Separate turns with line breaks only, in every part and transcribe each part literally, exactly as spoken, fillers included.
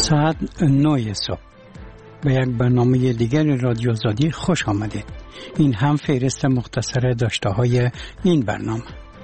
ساعت نه صبح به یک برنامه دیگر رادیو آزادی خوش آمدید. این هم فهرست مختصر داشته های این برنامه.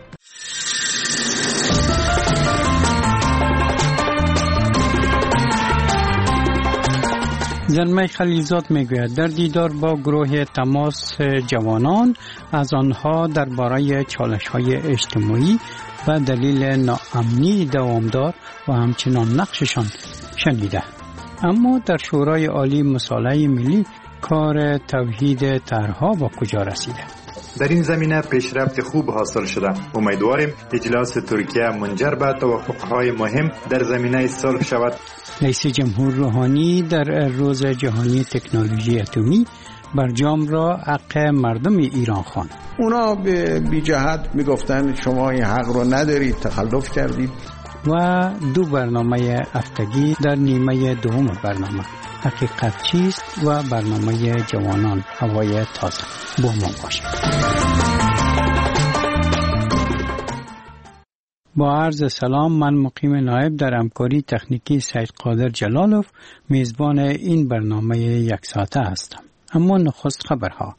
زلمه خلیلزاد میگوید در دیدار با گروه تماس جوانان از آنها درباره چالش‌های اجتماعی و دلیل ناامنی دوامدار و همچنان نقششان شنیده. اما در شورای عالی مصالحه ملی کار توحید طرح‌ها با کجا رسیده؟
در این زمینه پیشرفت خوب حاصل شده. امیدواریم اجلاس ترکیه منجر به توافق‌های مهم در زمینه صلح شود.
رئیس جمهور روحانی در روز جهانی تکنولوژی اتمی برجام را حق مردم ایران خواند.
اونا به بی جهت میگفتن شما این حق رو ندارید، تخلف کردید.
و دو برنامه هفتگی در نیمه دوم برنامه حقیقت چیست و برنامه جوانان هوای تازه. با ما باشید. با عرض سلام، من مقیم نایب در همکاری تکنیکی سید قادر جلالوف میزبان این برنامه یک ساعته هستم. اما نخست خبرها.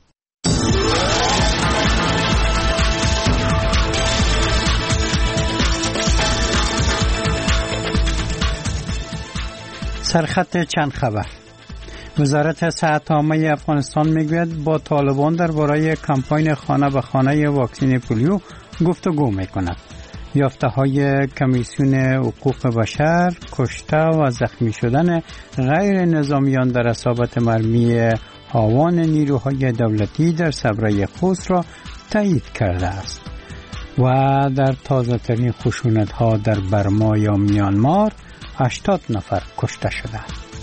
سرخط چند خبر. وزارت صحت عامه افغانستان میگوید با طالبان درباره کمپاین خانه به خانه واکسن پولیو گفتگو میکند. یافته های کمیسیون حقوق بشر کشته و زخمی شدن غیر نظامیان در اصابت مرمی هاوان نیروهای دولتی در صبره خوست را تایید کرده است. و در تازه ترین خشونت ها در برما یا میانمار هشتاد نفر کشته شده.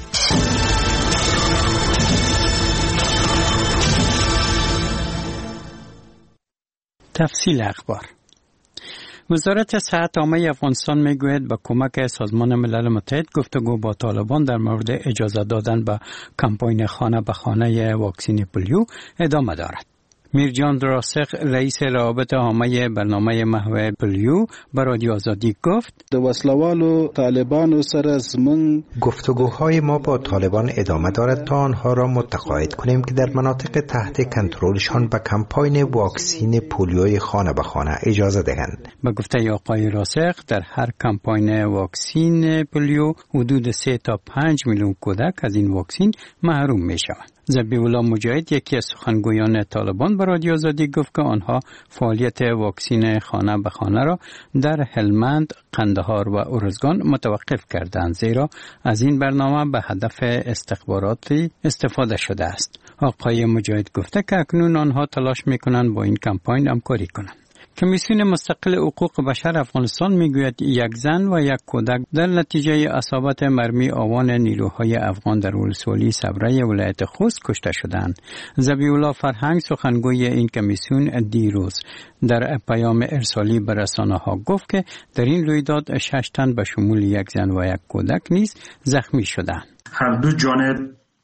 تفصیل اخبار. وزارت صحت عامه افغانستان میگوید با کمک سازمان ملل متحد گفتگو با طالبان در مورد اجازه دادن به کمپاین خانه به خانه واکسن پولیو ادامه دارد. میرجان راسخ رئیس روابط عامه برنامه محو پولیو به رادیو آزادی گفت
د وسلوالو طالبانو سره زمون
گفتگوهای ما با طالبان ادامه دارد تا آنها را متقاعد کنیم که در مناطق تحت کنترلشان به کمپاین واکسین پولیوی خانه به خانه اجازه دهند.
به گفته آقای راسخ در هر کمپاین واکسین پولیو حدود سه تا پنج میلیون کودک از این واکسین محروم می شوند. ذبیح الله مجاهد یکی از سخنگویان طالبان به رادیو آزادی گفت که آنها فعالیت واکسین خانه به خانه را در هلمند، قندهار و ارزگان متوقف کردند، زیرا از این برنامه به هدف استخباراتی استفاده شده است. آقای مجاهد گفته که اکنون آنها تلاش میکنند با این کمپاین همکاری کنند. کمیسیون مستقل حقوق بشر افغانستان میگوید یک زن و یک کودک در نتیجه اصابت مرمی آوان نیروهای افغان در ولسوالی صبره ولایت خوست کشته شدند. ذبیح الله فرهنگ سخنگوی این کمیسیون دیروز در پیام ارسالی به رسانه‌ها گفت که در این رویداد شش تن به شمول یک زن و یک کودک نیز زخمی شدند.
هر دو جانب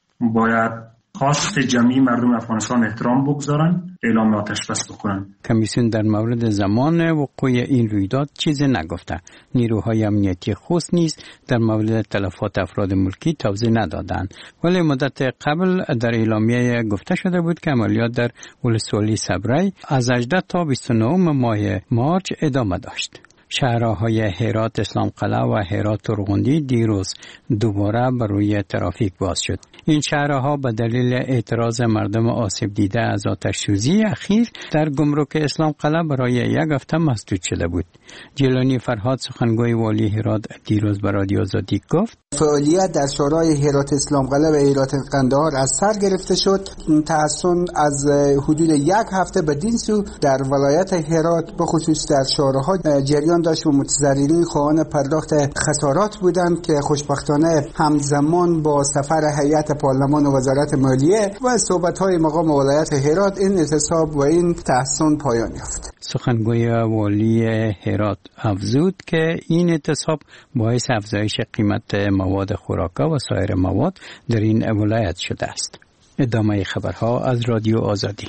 باید خواست جمعی مردم افغانستان احترام بگذارن، اعلام آتش بس بکنن.
کمیسیون در مورد زمان وقوع این رویداد چیزی نگفته. نیروهای امنیتی خوست نیز در مورد تلفات افراد ملکی توضیح ندادند. ولی مدت قبل در اعلامیه گفته شده بود که عملیات در ولسوالی صبره از هجده تا بیست و نه ماه مارچ ادامه داشت. شهرهای هرات اسلام قلعه و هرات ترغندی دیروز دوباره بر روی ترافیک باز شد. این شهرها به دلیل اعتراض مردم آسیب دیده از آتش سوزی اخیر در گمرک اسلام قلعه برای یک هفته مسدود شده بود. جیلانی فرهاد سخنگوی والی هرات دیروز به رادیو آزادی گفت
فعالیت در شهرهای هرات اسلام قلعه و هرات قندهار از سر گرفته شد. تحسن از حدود یک هفته بدین سو در ولایت هرات به خصوص در شهرها جریان داشت و متضررین خواهان پرداخت خسارات بودند که خوشبختانه همزمان با سفر هیئت پارلمان و وزارت مالیه و صحبت‌های مقام ولایت هرات این اعتصاب و این تحسن پایان یافت.
سخنگوی والی هرات افزود که این اعتصاب باعث افزایش قیمت مواد خوراکه و سایر مواد در این ولایت شده است. ادامه خبرها از رادیو آزادی.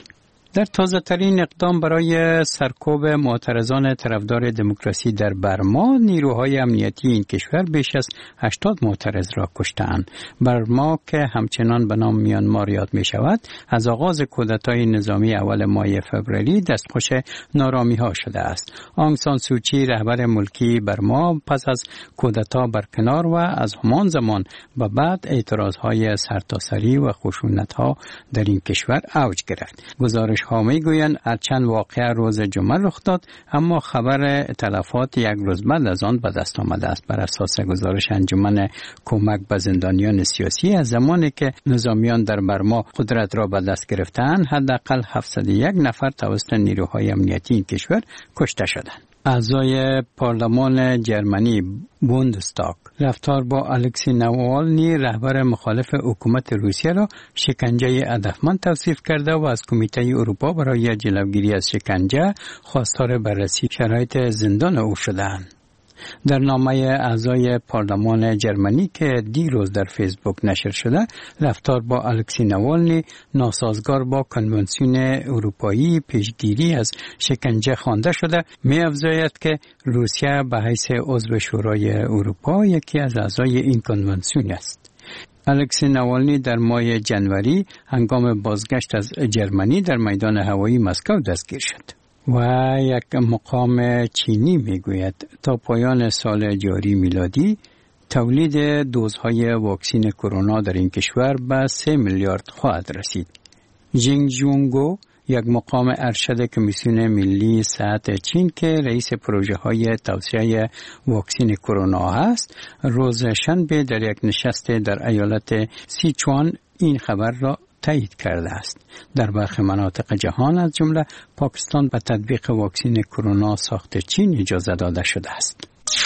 در تازه ترین اقدام برای سرکوب معترضان طرفدار دموکراسی در برما، نیروهای امنیتی این کشور بیش از هشتاد معترض را کشتند. برما که همچنان به نام میانمار یاد می شود، از آغاز کودتای نظامی اول ماه فوریه دستخوش نارامی ها شده است. آنگ سان سوچی رهبر ملکی برما پس از کودتا برکنار و از همان زمان به بعد اعتراض های سرتاسری و خشونت ها در این کشور اوج گرفت. گزارش ها می گویند هرچند واقعه روز جمعه رخ داد، اما خبر تلفات یک روز بعد از آن به دست آمده است. بر اساس گزارش انجمن کمک به زندانیان سیاسی، از زمانی که نظامیان در برما قدرت را به دست گرفتند، حداقل هفتصد و یک نفر توسط نیروهای امنیتی این کشور کشته شدند. اعضای پارلمان جرمنی بوندستاگ رفتار با الکسی ناوالنی رهبر مخالف حکومت روسیه را شکنجه هدفمند توصیف کرده و از کمیته اروپا برای جلوگیری از شکنجه خواستار بررسی شرایط زندان او شدند. در نامه اعضای پارلمان جرمنی که دیروز در فیسبوک نشر شده، رفتار با الکسی ناوالنی ناسازگار با کنوانسیون اروپایی پیشگیری از شکنجه خوانده شده. می افزاید که روسیه به حیث عضو شورای اروپا یکی از اعضای این کنوانسیون است. الکسی ناوالنی در ماه جنوری هنگام بازگشت از جرمنی در میدان هوایی مسکو دستگیر شد. و یک مقام چینی میگوید تا پایان سال جاری میلادی تولید دوزهای واکسین کرونا در این کشور به سه میلیارد خواهد رسید. جینگ جونگو، یک مقام ارشد کمیسیون ملی صحت چین که رئیس پروژه های توسعه واکسین کرونا است، روز شنبه در یک نشست در ایالت سیچوان این خبر را تایید کرده است. در برخی مناطق جهان از جمله پاکستان به تطبیق واکسین کرونا ساخت چین اجازه داده شده است.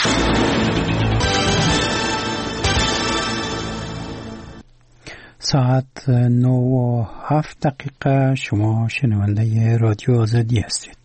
ساعت نه و هفت دقیقه. شما شنونده رادیو آزادی هستید.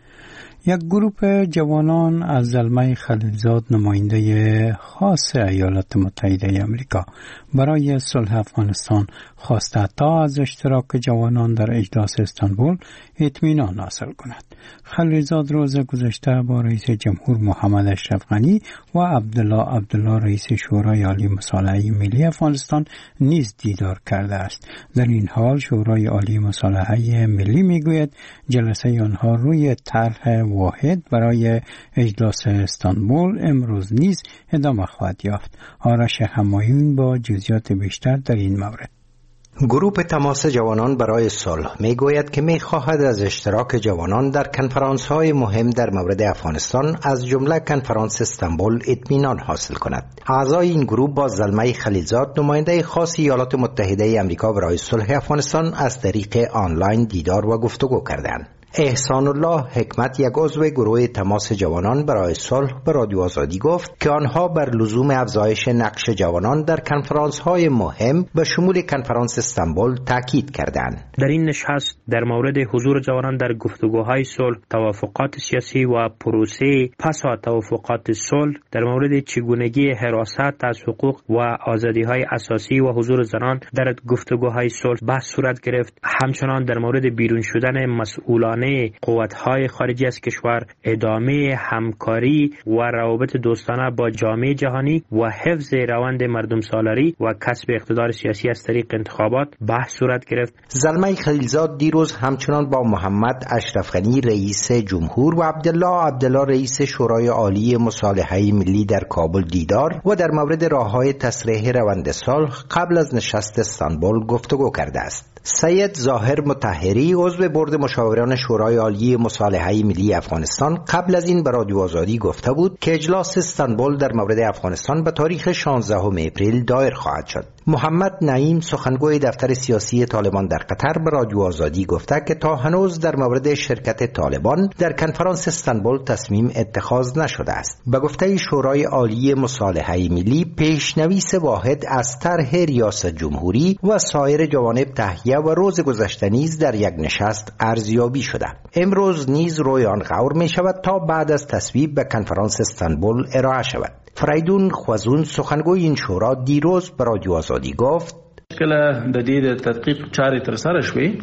یک گروه جوانان از زلمه خلیلزاد، نماینده خاص ایالات متحده آمریکا برای صلح افغانستان، خواسته تا از اشتراک جوانان در اجلاس استانبول اطمینان حاصل کند. خلیلزاد روز گذشته با رئیس جمهور محمد اشرف غنی و عبدالله عبدالله رئیس شورای عالی مصالحه ملی افغانستان نیز دیدار کرده است. در این حال شورای عالی مصالحه ملی میگوید جلسه آنها روی طرح واحد برای اجلاس استانبول امروز نیز ادامه خواهد یافت. آرش همایون با جزئیات بیشتر در این مورد.
گروه تماس جوانان برای صلح می گوید که می خواهد از اشتراک جوانان در کنفرانس های مهم در مورد افغانستان از جمله کنفرانس استانبول اطمینان حاصل کند. اعضای این گروه با زلمه خلیلزاد، نماینده خاص ایالات متحده آمریکا برای صلح افغانستان، از طریق آنلاین دیدار و گفتگو کردند. احسان الله حکمت، یک عضو گروه تماس جوانان برای صلح، به رادیو آزادی گفت که آنها بر لزوم افزایش نقش جوانان در کنفرانس های مهم به شمول کنفرانس استانبول تاکید کردند.
در این نشست در مورد حضور جوانان در گفتگوهای صلح، توافقات سیاسی و پروسه پس از توافقات صلح، در مورد چگونگی حراست از حقوق و آزادی‌های اساسی و حضور زنان در گفتگوهای صلح بحث صورت گرفت. همچنان در مورد بیرون شدن مسئولان قوت‌های خارجی از کشور، ادامه همکاری و روابط دوستانه با جامعه جهانی و حفظ روند مردم سالاری و کسب اقتدار سیاسی از طریق انتخابات بحث صورت گرفت.
زلمه خلیلزاد دیروز همچنان با محمد اشرف غنی رئیس جمهور و عبدالله عبدالله رئیس شورای عالی مصالحه ملی در کابل دیدار و در مورد راه‌های تسریع روند صلح قبل از نشست استانبول گفتگو کرده است. سید ظاهر مطهری، عضو بورد مشاوران شورای عالی مصالحه ملی افغانستان، قبل از این به رادیو آزادی گفته بود که اجلاس استانبول در مورد افغانستان به تاریخ شانزدهم اپریل دایر خواهد شد. محمد نعیم، سخنگوی دفتر سیاسی طالبان در قطر، به رادیو آزادی گفته که تا هنوز در مورد شرکت طالبان در کنفرانس استانبول تصمیم اتخاذ نشده است. به گفته شورای عالی مصالحه ملی، پیشنویس واحد از طرح ریاست جمهوری و سایر جوانب تهیه و روز گذشته نیز در یک نشست ارزیابی شده. امروز نیز روی آن غور می شود تا بعد از تصویب به کنفرانس استانبول ارائه شود. فریدون خوازون، سخنگوی این شورا، دیروز به رادیو آزادی گفت
کله د دې تدقیق چارې تر سره شوې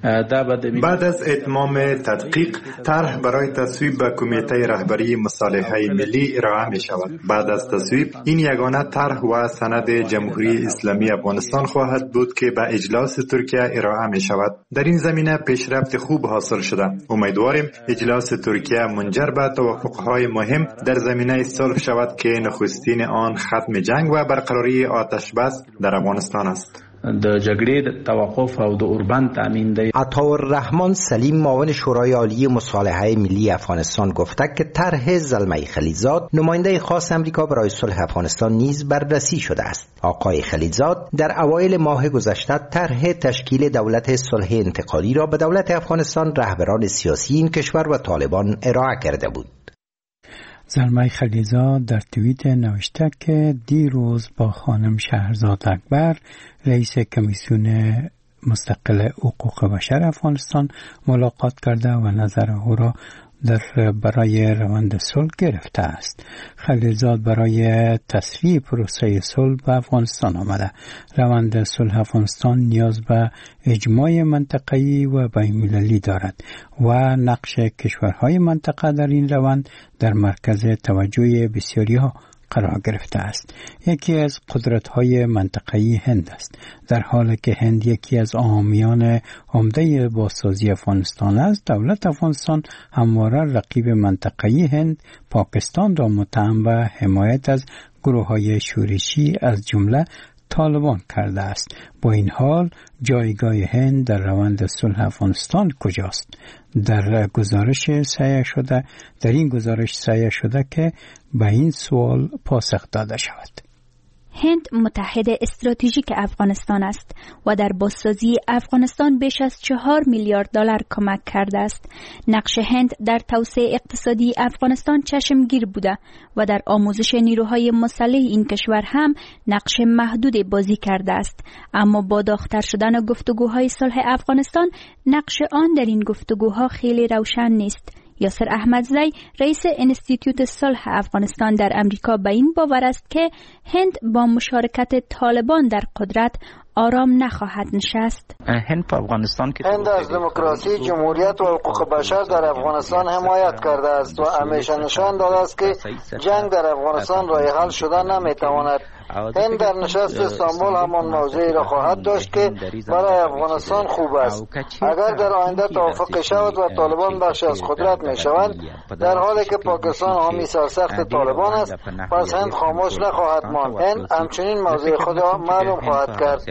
بعد از اتمام تدقیق طرح برای تصویب به کمیته رهبری مصالحه ملی ارائه می شود. بعد از تصویب این یگانه طرح و سند جمهوری اسلامی افغانستان خواهد بود که به اجلاس ترکیه ارائه می شود. در این زمینه پیشرفت خوب حاصل شده. امیدواریم اجلاس ترکیه منجر به توافقهای مهم در زمینه صلح شود که نخستین آن ختم جنگ و برقراری آتش بس در افغانستان است.
د جګړې د توقف او د اوربند تامین دی.
عطاالرحمن سلیم معاون شورای عالی مصالحه ملی افغانستان گفته که طرح زلمه خلیلزاد نماینده خاص امریکا برای صلح افغانستان نیز بررسی شده است. آقای خلیلزاد در اوایل ماه گذشته طرح تشکیل دولت صلح انتقالی را به دولت افغانستان، رهبران سیاسی این کشور و طالبان ارائه کرده بود.
زلمه خلیلزاد در توییت نوشته که دیروز با خانم شهرزاد اکبر رئیس کمیسیون مستقل حقوق بشر افغانستان ملاقات کرده و نظر او را در برای روند صلح گرفته است. خلیلزاد برای تصویب پروسه صلح به افغانستان آمده. روند صلح افغانستان نیاز به اجماع منطقه‌ای و بین‌المللی دارد و نقش کشورهای منطقه در این روند در مرکز توجه بسیاری‌ها قرار گرفته است. یکی از قدرت‌های منطقه‌ای هند است. در حالی که هند یکی از حامیان عمده بازسازی افغانستان است، دولت افغانستان همواره رقیب منطقه‌ای هند، پاکستان را متهم به حمایت از گروه‌های شورشی از جمله طالبان کرده است. با این حال جایگاه هند در روند صلح افغانستان کجاست؟ در گزارش سعی شده در این گزارش سعی شده که به این سوال پاسخ داده شود.
هند متحد استراتژیک افغانستان است و در بازسازی افغانستان بیش از چهار میلیارد دلار کمک کرده است. نقش هند در توسعه اقتصادی افغانستان چشمگیر بوده و در آموزش نیروهای مسلح این کشور هم نقش محدود بازی کرده است. اما با داغ‌تر شدن گفتگوهای صلح افغانستان، نقش آن در این گفتگوها خیلی روشن نیست. یاسر احمدزی رئیس انستیتوت صلح افغانستان در امریکا به این باور است که هند با مشارکت طالبان در قدرت آرام نخواهد نشست.
هند په افغانستان کې
هند از دموکراسی، جمهوریت و حقوق بشر در افغانستان حمایت کرده است و همیشه نشان داده است که جنگ در افغانستان راه حل شدن نمیتواند. هند در نشست استانبول همان موضعی را خواهد داشت که برای افغانستان خوب است. اگر در آینده توافق شود و طالبان بخشی از قدرت می شوند، در حالی که پاکستان حامی سرسخت طالبان است، پس هند خاموش نخواهد ماند. هند همچنین موضع خود را معلوم خواهد کرد.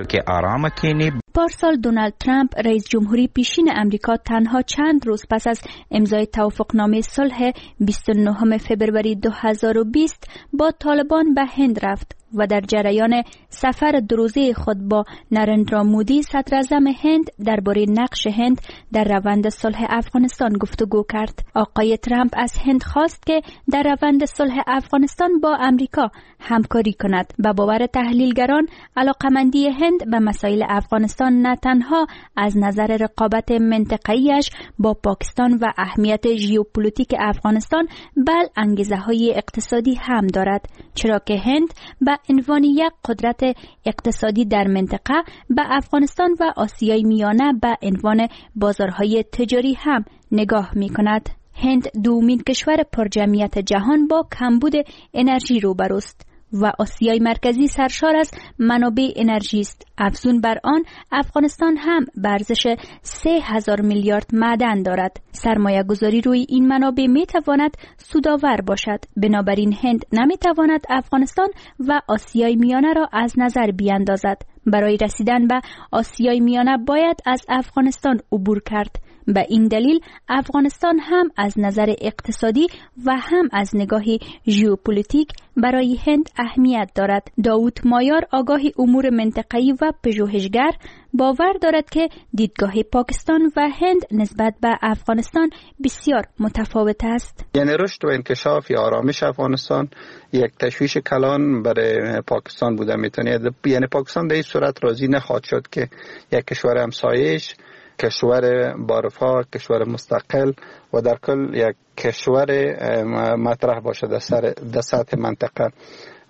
پارسال دونالد ترامپ رئیس جمهوری پیشین امریکا تنها چند روز پس از امضای توافقنامه صلح بیست و نهم فوریه دو هزار و بیست با طالبان به هند رفت و در جریان سفر دو روزه خود با نرندرا مودی صدر اعظم هند درباره نقش هند در روند صلح افغانستان گفتگو کرد. آقای ترامپ از هند خواست که در روند صلح افغانستان با امریکا همکاری کند. به باور تحلیلگران، علاقمندی هند به مسائل افغانستان نه تنها از نظر رقابت منطقه‌ایش با پاکستان و اهمیت ژئوپلیتیک افغانستان، بل انگیزه‌های اقتصادی هم دارد، چرا که هند به عنوان یک قدرت اقتصادی در منطقه به افغانستان و آسیای میانه به عنوان بازارهای تجاری هم نگاه می کند. هند دومین کشور پرجمعیت جهان با کمبود انرژی روبروست و آسیای مرکزی سرشار از منابع انرژی است. افزون بر آن، افغانستان هم ارزش سه هزار میلیارد معدن دارد. سرمایه گذاری روی این منابع می تواند سودآور باشد. بنابراین هند نمی تواند افغانستان و آسیای میانه را از نظر بیاندازد. برای رسیدن به آسیای میانه باید از افغانستان عبور کرد. به این دلیل افغانستان هم از نظر اقتصادی و هم از نگاه ژئوپلیتیک برای هند اهمیت دارد. داوود مایار، آگاه امور منطقه‌ای و پژوهشگر، باور دارد که دیدگاه پاکستان و هند نسبت به افغانستان بسیار متفاوت است.
یعنی رشد و انکشاف یا آرامش افغانستان یک تشویش کلان برای پاکستان بوده میتونه. یعنی پاکستان به این صورت راضی نخواهد شد که یک کشور همسایه‌اش، کشور بارفا، کشور مستقل و در کل یک کشور مطرح باشه در سر در سطح منطقه.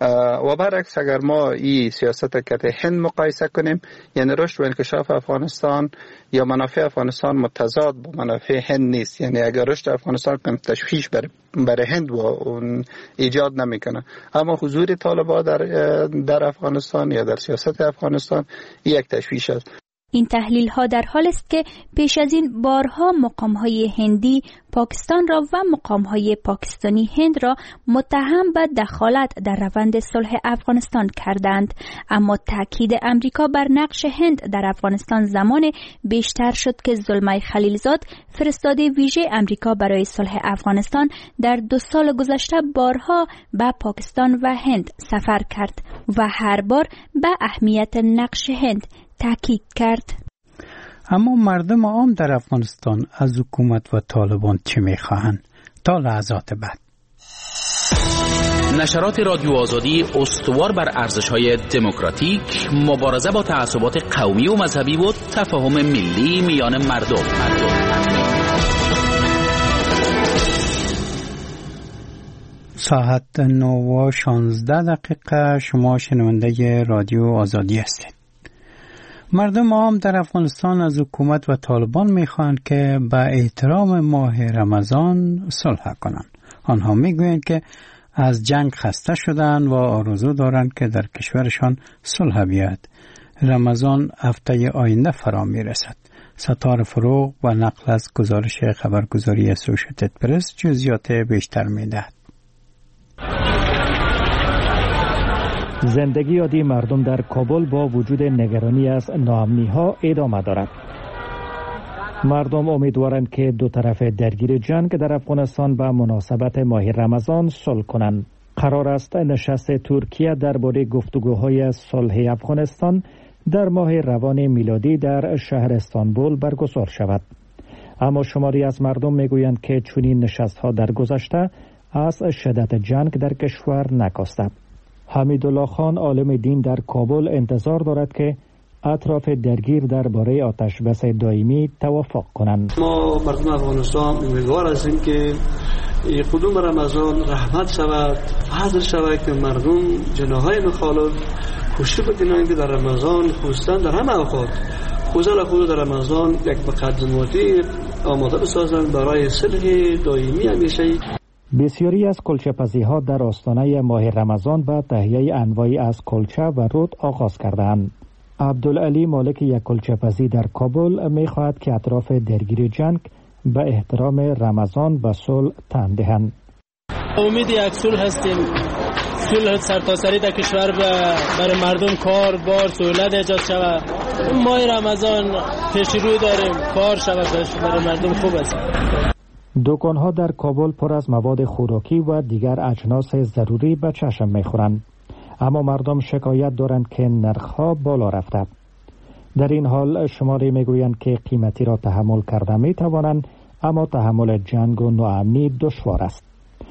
و برعکس اگر ما این سیاست که هند مقایسه کنیم، یعنی رشد و انکشاف افغانستان یا منافع افغانستان متضاد با منافع هند نیست. یعنی اگر رشد افغانستان کم تشویش بر برای هند و اون ایجاد نمیکنه، اما حضور طالبان در در افغانستان یا در سیاست افغانستان یک تشویش است.
این تحلیل ها در حال است که پیش از این بارها مقام های هندی پاکستان را و مقام های پاکستانی هند را متهم به دخالت در روند صلح افغانستان کردند، اما تاکید امریکا بر نقش هند در افغانستان زمان بیشتر شد که زلمای خلیلزاد، فرستاده ویژه امریکا برای صلح افغانستان، در دو سال گذشته بارها به پاکستان و هند سفر کرد و هر بار به اهمیت نقش هند تاکید کرد.
اما مردم عام در افغانستان از حکومت و طالبان چه می‌خواهند؟ تا لحظات بعد.
نشرات رادیو آزادی استوار بر ارزش‌های دموکراتیک، مبارزه با تعصبات قومی و مذهبی و تفاهم ملی میان مردم.
ساعت نه و شانزده دقیقه. شما شنونده رادیو آزادی هستید. مردم عام در افغانستان از حکومت و طالبان میخواهند که به احترام ماه رمضان صلح کنند. آنها میگویند که از جنگ خسته شدند و آرزو دارند که در کشورشان صلح بیاید. رمضان هفته آینده فرا میرسد. ستار فروغ و نقل از گزارش خبرگزاری اسوشیتد پرس جزئیات بیشتر میدهد.
زندگی عادی مردم در کابل با وجود نگرانی از ناامنی‌ها ادامه دارد. مردم امیدوارند که دو طرف درگیر جنگ در افغانستان به مناسبت ماه رمضان صلح کنند. قرار است نشست ترکیه درباره گفتگوهای صلح افغانستان در ماه روان میلادی در شهر استانبول برگزار شود. اما شماری از مردم میگویند که چنین نشست‌ها در گذشته از شدت جنگ در کشور نکاسته. حمیدالله خان عالم دین در کابل انتظار دارد که اطراف درگیر درباره آتش بس دائمی توافق کنند.
ما مردم افغانستان امیدوار هستیم که قدوم رمضان رحمت شود، فضل شود، که مردم جناحهای مخالف کوشش بکنند که در رمضان خصوصا در همه اوقات خصوصا خود در رمضان یک مقدماتی آماده بسازند برای صلح دائمی همیشه.
بسیاری از کلچه‌پزی‌ها در آستانه ماه رمضان به تهیه انواعی از کلچه و رود آغاز کردند. عبدالعلی مالک یک کلچه‌پزی در کابل می‌خواهد که اطراف درگیر جنگ به احترام رمضان و صلح تن دهند.
امید یک صلح هستیم، صلح سرتاسری در کشور برای مردم کار بار سهولت ایجاد شود. ماه رمضان پیش رو داریم، کار شود برای مردم خوب است.
دکان‌ها در کابل پر از مواد خوراکی و دیگر اجناس ضروری به چشم می‌خورند، اما مردم شکایت دارند که نرخ‌ها بالا رفته. در این حال شماری می‌گویند که قیمتی را تحمل کرده می‌توانند، اما تحمل جنگ و ناامنی دشوار است.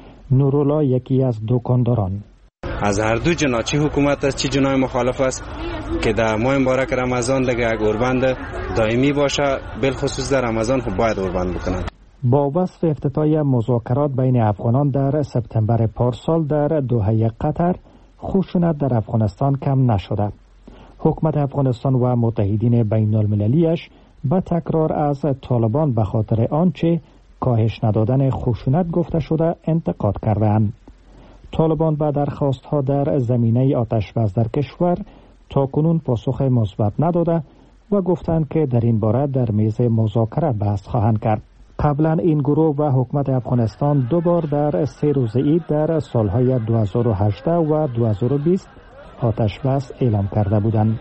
نورولا یکی از دکانداران:
از هر دو جناح، چی حکومت است چی جناح مخالف است، که در ماه مبارک رمضان دیگه یک اوربند دائمی باشه، بالخصوص در رمضان خب باید اوربند بکنند.
با وصف افتتاح مذاکرات بین افغانان در سپتامبر پارسال در دوحه قطر، خشونت در افغانستان کم نشده. حکومت افغانستان و متحدین بین المللیش به تکرار از طالبان به خاطر آنچه کاهش ندادن خشونت گفته شده انتقاد کردند. طالبان به درخواست‌ها در زمینه آتش بس در کشور تاکنون پاسخ مثبت نداده و گفتند که در این باره در میز مذاکره بحث خواهند کرد. قبلا این گروه و حکومت افغانستان دو بار در سه روزه عید در سالهای دو هزار و هجده و دو هزار و بیست آتش بس اعلام کرده بودند.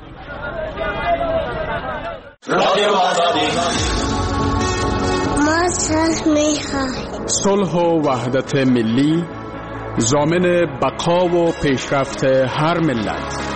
ما صلح می‌خواهیم.
صلح و وحدت ملی ضامن بقا و پیشرفت هر ملت.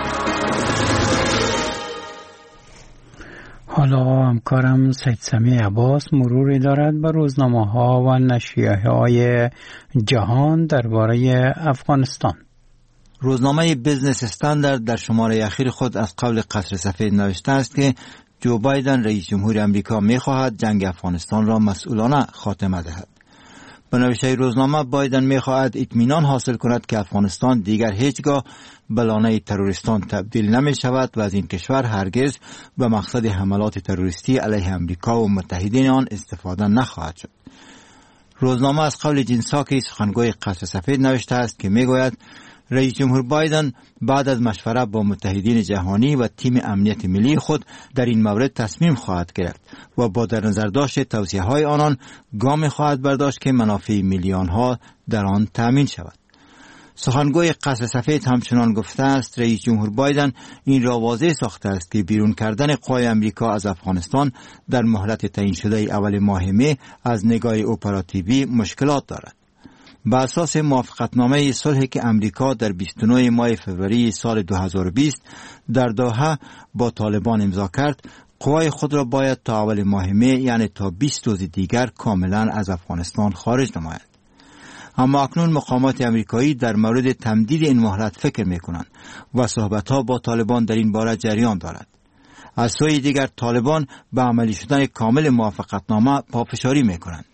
حالا همکارم سید سمی عباس مروری دارد به روزنامه ها و نشریه های جهان درباره افغانستان.
روزنامه بیزنس استاندارد در شماره اخیر خود از قول قصر سفید نوشته است که جو بایدن رئیس جمهور امریکا می‌خواهد جنگ افغانستان را مسئولانه خاتمه دهد. به نوشته روزنامه بایدن می‌خواهد اطمینان حاصل کند که افغانستان دیگر هیچگاه به لانه تروریستان تبدیل نمی‌شود و از این کشور هرگز به مقصد حملات تروریستی علیه امریکا و متحدین آن استفاده نخواهد شد. روزنامه از قول جین ساکی سخنگوی قصر سفید نوشته است که میگوید رئیس جمهور بایدن بعد از مشورت با متحدین جهانی و تیم امنیت ملی خود در این مورد تصمیم خواهد گرفت و با در نظر داشت توصیه‌های آنان گام خواهد برداشت که منافع میلیون ها در آن تامین شود. سخنگوی قصر سفید همچنان گفته است رئیس جمهور بایدن این را واضح ساخته است که بیرون کردن قوای امریکا از افغانستان در مهلت تعیین شده اول ماه می از نگاه اپراتیوی مشکلات دارد. بر اساس موافقتنامه صلحی که امریکا در بیست و نه ماه فوریه سال دو هزار و بیست در دوحه با طالبان امضا کرد، قوای خود را باید تا اول ماه می یعنی تا بیست روز دیگر کاملا از افغانستان خارج نمایند. اما اکنون مقامات امریکایی در مورد تمدید این مهلت فکر می‌کنند و صحبت‌ها با طالبان در این باره جریان دارد. از سوی دیگر طالبان به عملی شدن کامل موافقتنامه پافشاری می‌کنند.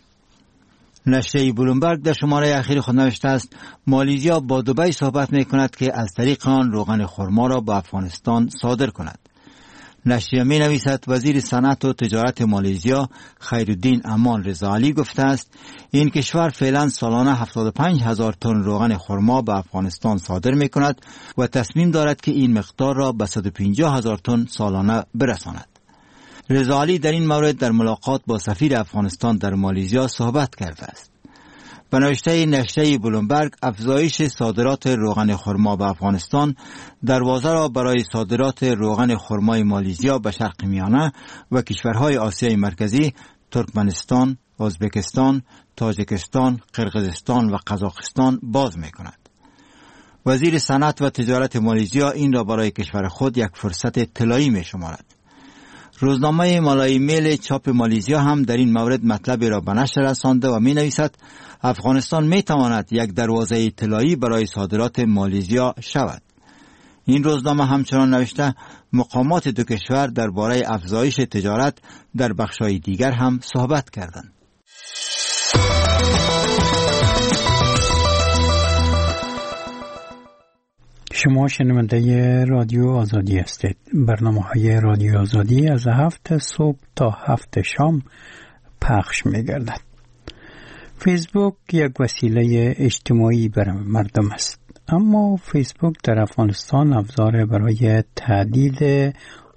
نشریه بلومبرگ در شماره اخیر خود نوشته است مالزیا با دبی صحبت می‌کند که از طریق آن روغن خرما را به افغانستان صادر کند. نشریه می نویسد وزیر صنعت و تجارت مالزیا خیرالدین امان رضاعلی گفته است این کشور فعلا سالانه هفتاد و پنج هزار تن روغن خرما به افغانستان صادر می کند و تصمیم دارد که این مقدار را به صد و پنجاه هزار تن سالانه برساند. رضاعلی در این مورد در ملاقات با سفیر افغانستان در مالزیا صحبت کرده است. به نوشته نشریه بلومبرگ افزایش صادرات روغن خرما به افغانستان دروازه را برای صادرات روغن خرمای مالزیا به شرق میانه و کشورهای آسیای مرکزی، ترکمنستان، ازبکستان، تاجیکستان، قرقیزستان و قزاقستان باز می‌کند. وزیر صنعت و تجارت مالزیا این را برای کشور خود یک فرصت طلایی می‌شمارد. روزنامه مالایی میل چاپ مالزیا هم در این مورد مطلبی را به نشر رسانده و می نویسد افغانستان می تواند یک دروازه طلایی برای صادرات مالزیا شود. این روزنامه همچنان نوشته مقامات دو کشور درباره افزایش تجارت در بخش‌های دیگر هم صحبت کردند.
شما شنونده رادیو آزادی هستید. برنامه های رادیو آزادی از هفت صبح تا هفت شام پخش می گردد. فیسبوک یک وسیله اجتماعی برای مردم است. اما فیسبوک در افغانستان ابزار برای تهدید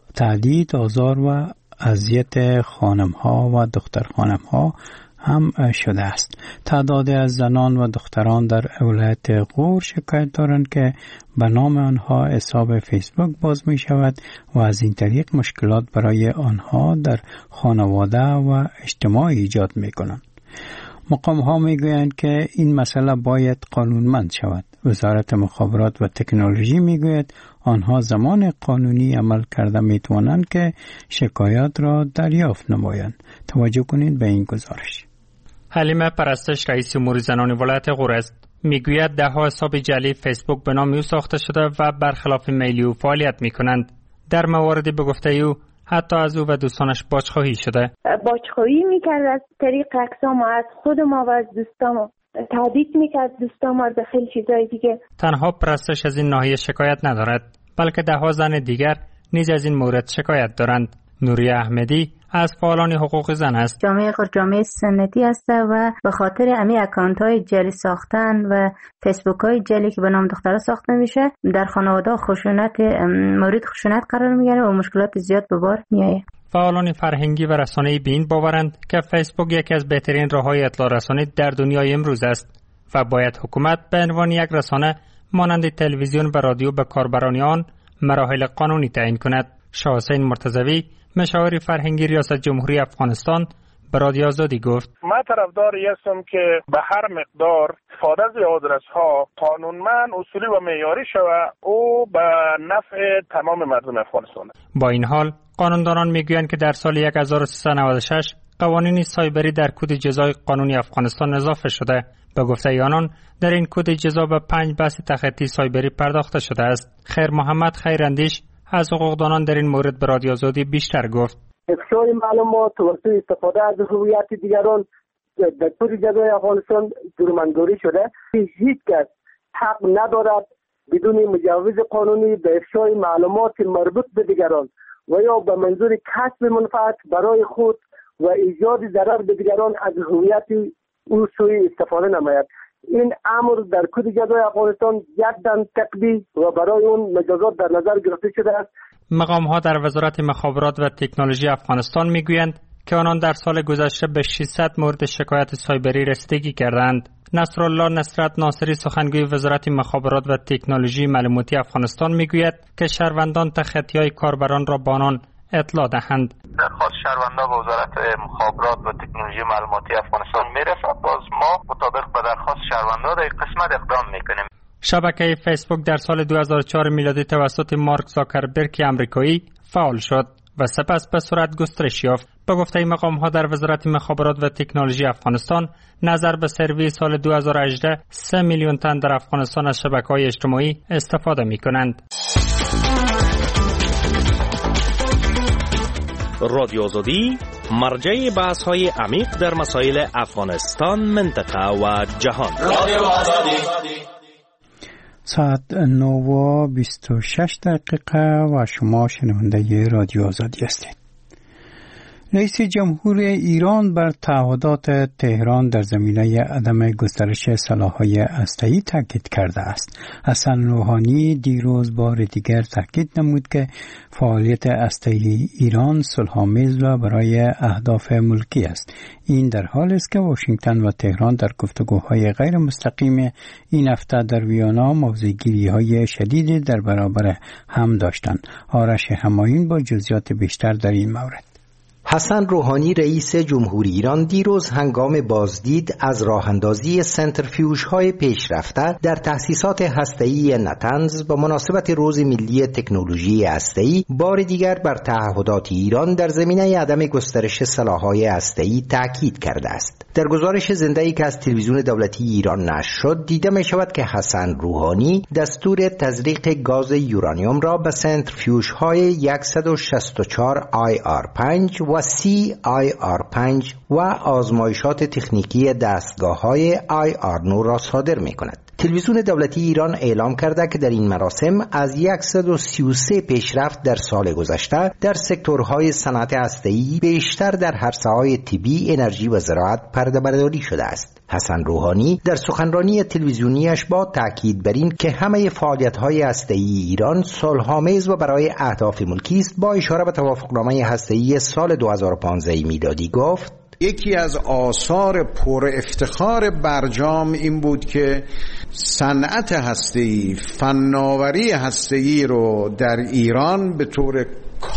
تهدید آزار و اذیت خانم ها و دختر خانم ها هم شده است. تعداد از زنان و دختران در ولایت غور شکایت دارند که به نام آنها حساب فیسبوک باز می شود و از این طریق مشکلات برای آنها در خانواده و اجتماع ایجاد می کنند. مقام ها می گویند که این مسئله باید قانونمند شود. وزارت مخابرات و تکنولوژی می گوید آنها زمان قانونی عمل کرده می توانند که شکایات را دریافت نمایند. توجه کنید به این گزارش.
حلیمه پرستش رئیس امور زنان ولایت غور است. میگوید ده ها حساب جعلی فیسبوک به نام او ساخته شده و برخلاف میل او فعالیت میکنند. در مواردی به گفته او حتی از او و دوستانش باجخواهی شده.
باجخواهی میکرد از طریق اقسام و از خود ما و از دوستان، تهدید میکرد دوستان ما به خیلی چیزای دیگه.
تنها پرستش از این ناحیه شکایت ندارد، بلکه ده ها زن دیگر نیز از این مورد شکایت دارند. نوریه احمدی از فعالان حقوق زن است.
جامعه خود جامعه سنتی است و به خاطر امی اکانت های جعلی ساختن و فیسبوک های جعلی که به نام دخترها ساخته میشه در خانواده خشونت مورد خشونت قرار میگیره و مشکلات زیاد به بار میآید.
فعالان فرهنگی و رسانه‌ای به این باورند که فیسبوک یکی از بهترین راه‌های اطلاع رسانی در دنیای امروز است و باید حکومت به عنوان یک رسانه مانند تلویزیون و رادیو به کاربران آن مراحل قانونی تعیین کند. شاه حسین مرتضوی مشاور فرهنگی ریاست جمهوری افغانستان به رادیو آزادی گفت:
من طرفداری هستم که به هر مقدار استفاده از آدرس‌ها قانونمند، اصولی و معیاری شود او به نفع تمام مردم افغانستان است.
با این حال قانوندانان میگویند که در سال هزار و سیصد و نود و شش قوانین سایبری در کد جزای قانونی افغانستان اضافه شده. به گفته آنان در این کد جزا به پنج بحث تخطی سایبری پرداخته شده است. خیر محمد خیراندیش از حقوقدانان در این مورد به رادیو آزادی بیشتر گفت:
افشای معلومات و استفاده از هویت دیگران
در طور جزای افغانستان جرمنداری شده. هیچ کس حق ندارد بدون مجوز قانونی به افشای معلومات مربوط به دیگران و یا به منظور کسب منفعت برای خود و ایجاد ضرر به دیگران از هویت او سوی استفاده نماید. این امر در کد جزای افغانستان یکدن تقبیح و برای اون مجازات در نظر گرفته شده است.
مقام ها در وزارت مخابرات و تکنولوژی افغانستان میگویند که آنان در سال گذشته به ششصد مورد شکایت سایبری رسیدگی کردند. نصرالله نصرت ناصری سخنگوی وزارت مخابرات و تکنولوژی معلوماتی افغانستان میگوید که شهروندان تخطی‌های کاربران را به آنان اطلاع دهند.
درخواست شهروندان به وزارت مخابرات و تکنولوژی معلوماتی افغانستان میرسد. باز ما مطابق با درخواست شهروندان در قسمت اقدام میکنیم.
شبکه فیسبوک در سال دو هزار و چهار میلادی توسط مارک زاکربرگ آمریکایی فعال شد و سپس به سرعت گسترش یافت. به گفته مقام ها در وزارت مخابرات و تکنولوژی افغانستان، نظر به سروی سال دو هزار و هجده سه میلیون تن در افغانستان از شبکه‌های اجتماعی استفاده می‌کنند.
رادیو آزادی مرجع بحث‌های عمیق در مسائل افغانستان، منطقه و جهان. رادیو آزادی.
ساعت نه و بیست و شش دقیقه و شما شنونده رادیو آزادی هستید. رئیس جمهور ایران بر تعهدات تهران در زمینه عدم گسترش سلاح‌های هسته‌ای تاکید کرده است. حسن روحانی دیروز بار دیگر تاکید نمود که فعالیت هسته‌ای ایران صلح‌آمیز و برای اهداف ملکی است. این در حالی است که واشنگتن و تهران در گفتگوهای غیر مستقیم این هفته در ویانا موضع‌گیری‌های شدیدی در برابر هم داشتند. آرش همایون با جزئیات بیشتر در این مورد.
حسن روحانی رئیس جمهوری ایران دیروز هنگام بازدید از راهاندازی سنترفیوژهای پیشرفته در تأسیسات هسته‌ای نتنز به مناسبت روز ملی تکنولوژی هسته‌ای بار دیگر بر تعهدات ایران در زمینه عدم گسترش سلاح‌های هسته‌ای تاکید کرده است. در گزارش زنده‌ای که از تلویزیون دولتی ایران نشر شد دیده می شود که حسن روحانی دستور تزریق گاز یورانیوم را به سنترفیوژهای صد و شصت و چهار آی آر پنج و سی آی آر پنج و آزمایشات تکنیکی دستگاه‌های آی آر نه را صادر می‌کند. تلویزیون دولتی ایران اعلام کرده که در این مراسم از صد و سی و سه پیشرفت در سال گذشته در سکتورهای صنعت هسته‌ای بیشتر در عرصه‌های طبی، انرژی و زراعت پرده‌برداری شده است. حسن روحانی در سخنرانی تلویزیونیش با تاکید بر این که همه فعالیت‌های هسته‌ای ایران صلح‌آمیز و برای اهداف ملکی است، با اشاره به توافقنامه هسته‌ای سال دو هزار و پانزده میلادی گفت:
یکی از آثار پر افتخار برجام این بود که صنعت هسته‌ای، فناوری هسته‌ای رو در ایران به طور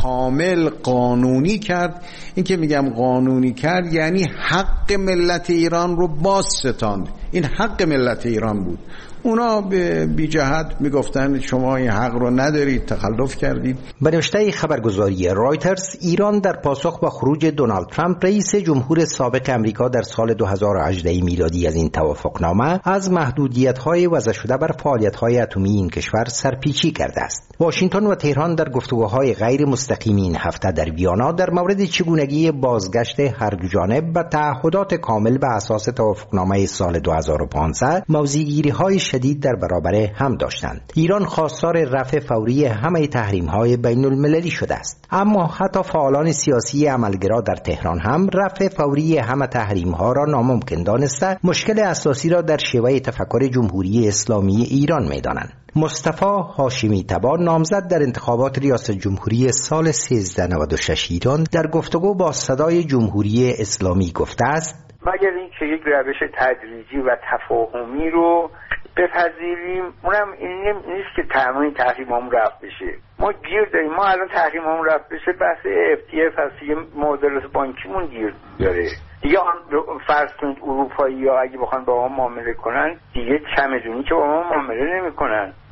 کامل قانونی کرد. این که میگم قانونی کرد یعنی حق ملت ایران رو باز ستاند. این حق ملت ایران بود. اونا به بی جهت میگفتن شما این حق رو ندارید، تخلف کردید.
به نوشته خبرگزاری رایترز، ایران در پاسخ به خروج دونالد ترامپ رئیس جمهور سابق امریکا در سال دو هزار و هجده میلادی از این توافقنامه از محدودیت‌های وضع شده بر فعالیت‌های اتمی این کشور سرپیچی کرده است. واشنگتن و تهران در گفتگوهای غیر مستقیم این هفته در ویانا در مورد چگونگی بازگشت هر دو جانب به تعهدات کامل به اساس توافقنامه سال دو هزار و پانزده موضع‌گیری‌های شدید در برابر هم داشتند. ایران خواستار رفع فوری همه تحریم‌های بین‌المللی شده است، اما حتی فعالان سیاسی عملگرا در تهران هم رفع فوری همه تحریم‌ها را ناممکن دانسته مشکل اساسی را در شیوه تفکر جمهوری اسلامی ایران می‌دانند. مصطفی هاشمی تبا نامزد در انتخابات ریاست جمهوری سال سیزده نود و شش ایران در گفتگو با صدای جمهوری اسلامی گفته است:
مگر اینکه یک روش تدریجی و تفاهمی رو بپذیریم، اونم این نیست که تمام تحریم‌هامون رفع بشه. ما گیر داریم، ما الان تحریم‌هامون رفع بشه بحث اف تی اف هست، یه معادلات بانکیمون گیر داره دیگه. فرض کنید اروپایی‌ها اگه بخوان با ما معامله کنن دیگه چمدونی که با ما معامله نمی‌کنن.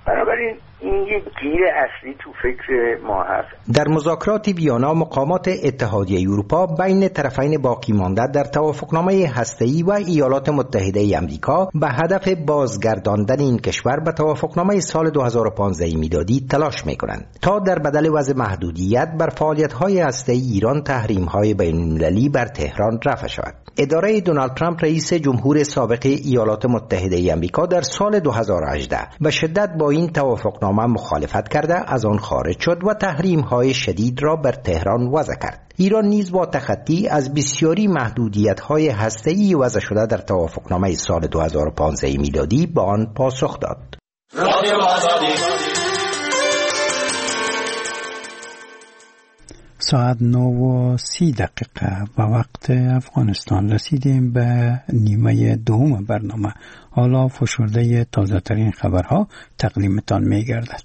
بنابراین این یک گیر اصلی تو فکر ما هست.
در مذاکرات ویانا مقامات اتحادیه اروپا بین طرفین باقی مانده در توافقنامه هسته‌ای و ایالات متحده آمریکا به هدف بازگرداندن این کشور به توافقنامه سال دو هزار و پانزده میلادی تلاش می‌کنند تا در بدل وضع محدودیت بر فعالیت‌های هسته‌ای ایران تحریم‌های بین‌المللی بر تهران رفع شود. اداره دونالد ترامپ رئیس جمهور سابق ایالات متحده آمریکا در سال دو هزار و هجده به شدت با این توافقنامه مخالفت کرده از آن خارج شد و تحریم‌های شدید را بر تهران وضع کرد. ایران نیز با تخطی از بسیاری محدودیت‌های هسته‌ای وضع شده در توافقنامه سال دو هزار و پانزده میلادی به آن پاسخ داد.
ساعت نه و سی دقیقه و وقت افغانستان رسیدیم به نیمه دوم برنامه. حالا فشرده تازه ترین خبرها تقدیمتان می گردد.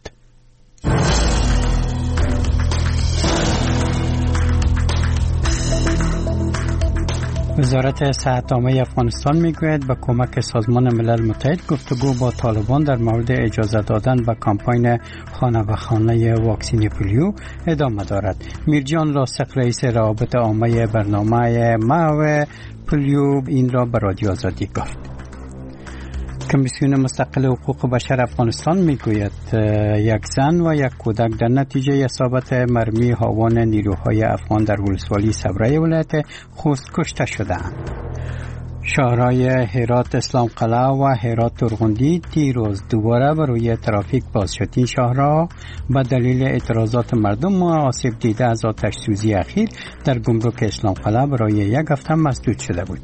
وزارت صحت عامه افغانستان میگوید با کمک سازمان ملل متحد گفتگو با طالبان در مورد اجازه دادن به کمپاین خانه به خانه واکسین پولیو ادامه دارد. میرجان لاصق رئیس روابط عامه برنامه محو پولیو این را به رادیو آزادی گفت. کمیسیون مستقل حقوق بشر افغانستان میگوید یک زن و یک کودک در نتیجه اصابت مرمی هاوان نیروهای افغان در ولسوالی صبره ولایت خوست کشته شدند. شهرهای هرات اسلام قلعه و هرات ترغندی دیروز دوباره برای ترافیک باز شد. این شهرها به دلیل اعتراضات مردم و آسیب دیده از آتش سوزی اخیر در گمرک اسلام قلعه برای یک هفته مسدود شده بود.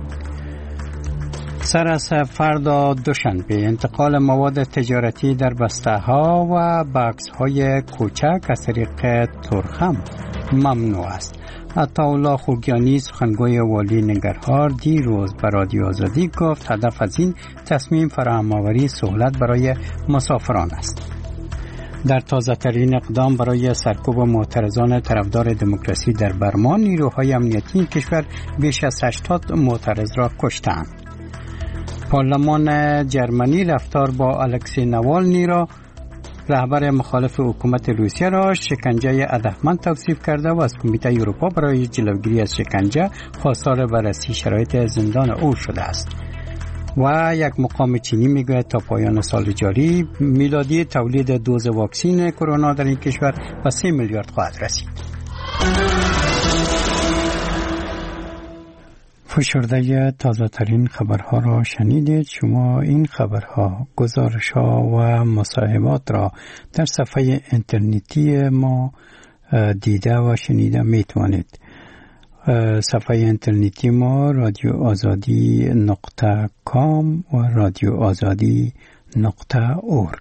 سر از فردا دوشنبه انتقال مواد تجارتی در بسته ها و بکس های کوچک از طریق ترخم ممنوع است. عطاالله خوگیانی سخنگوی والی ننگرهار دیروز به رادیو آزادی گفت هدف از این تصمیم فراهم‌آوری سهولت برای مسافران است. در تازه ترین اقدام برای سرکوب معترضان طرفدار دموکراسی در برما نیروهای امنیتی کشور بیش از هشتاد معترض را کشتند. پارلمان جرمنی رفتار با الکسی نوالنی را رهبر مخالف حکومت روسیه را شکنجه ادهمند توصیف کرده و از کمیته اروپا برای جلوگیری از شکنجه خواستار بررسی شرایط زندان او شده است. و یک مقام چینی میگوید تا پایان سال جاری میلادی تولید دوز واکسین کرونا در این کشور به سه میلیارد خواهد رسید. فشرده تازه ترین خبرها را شنیدید. شما این خبرها، گزارش‌ها و مصاحبات را در صفحه اینترنتی ما دیده و شنیده میتوانید. صفحه اینترنتی ما رادیو آزادی نقطه کام و رادیو آزادی نقطه اورگ.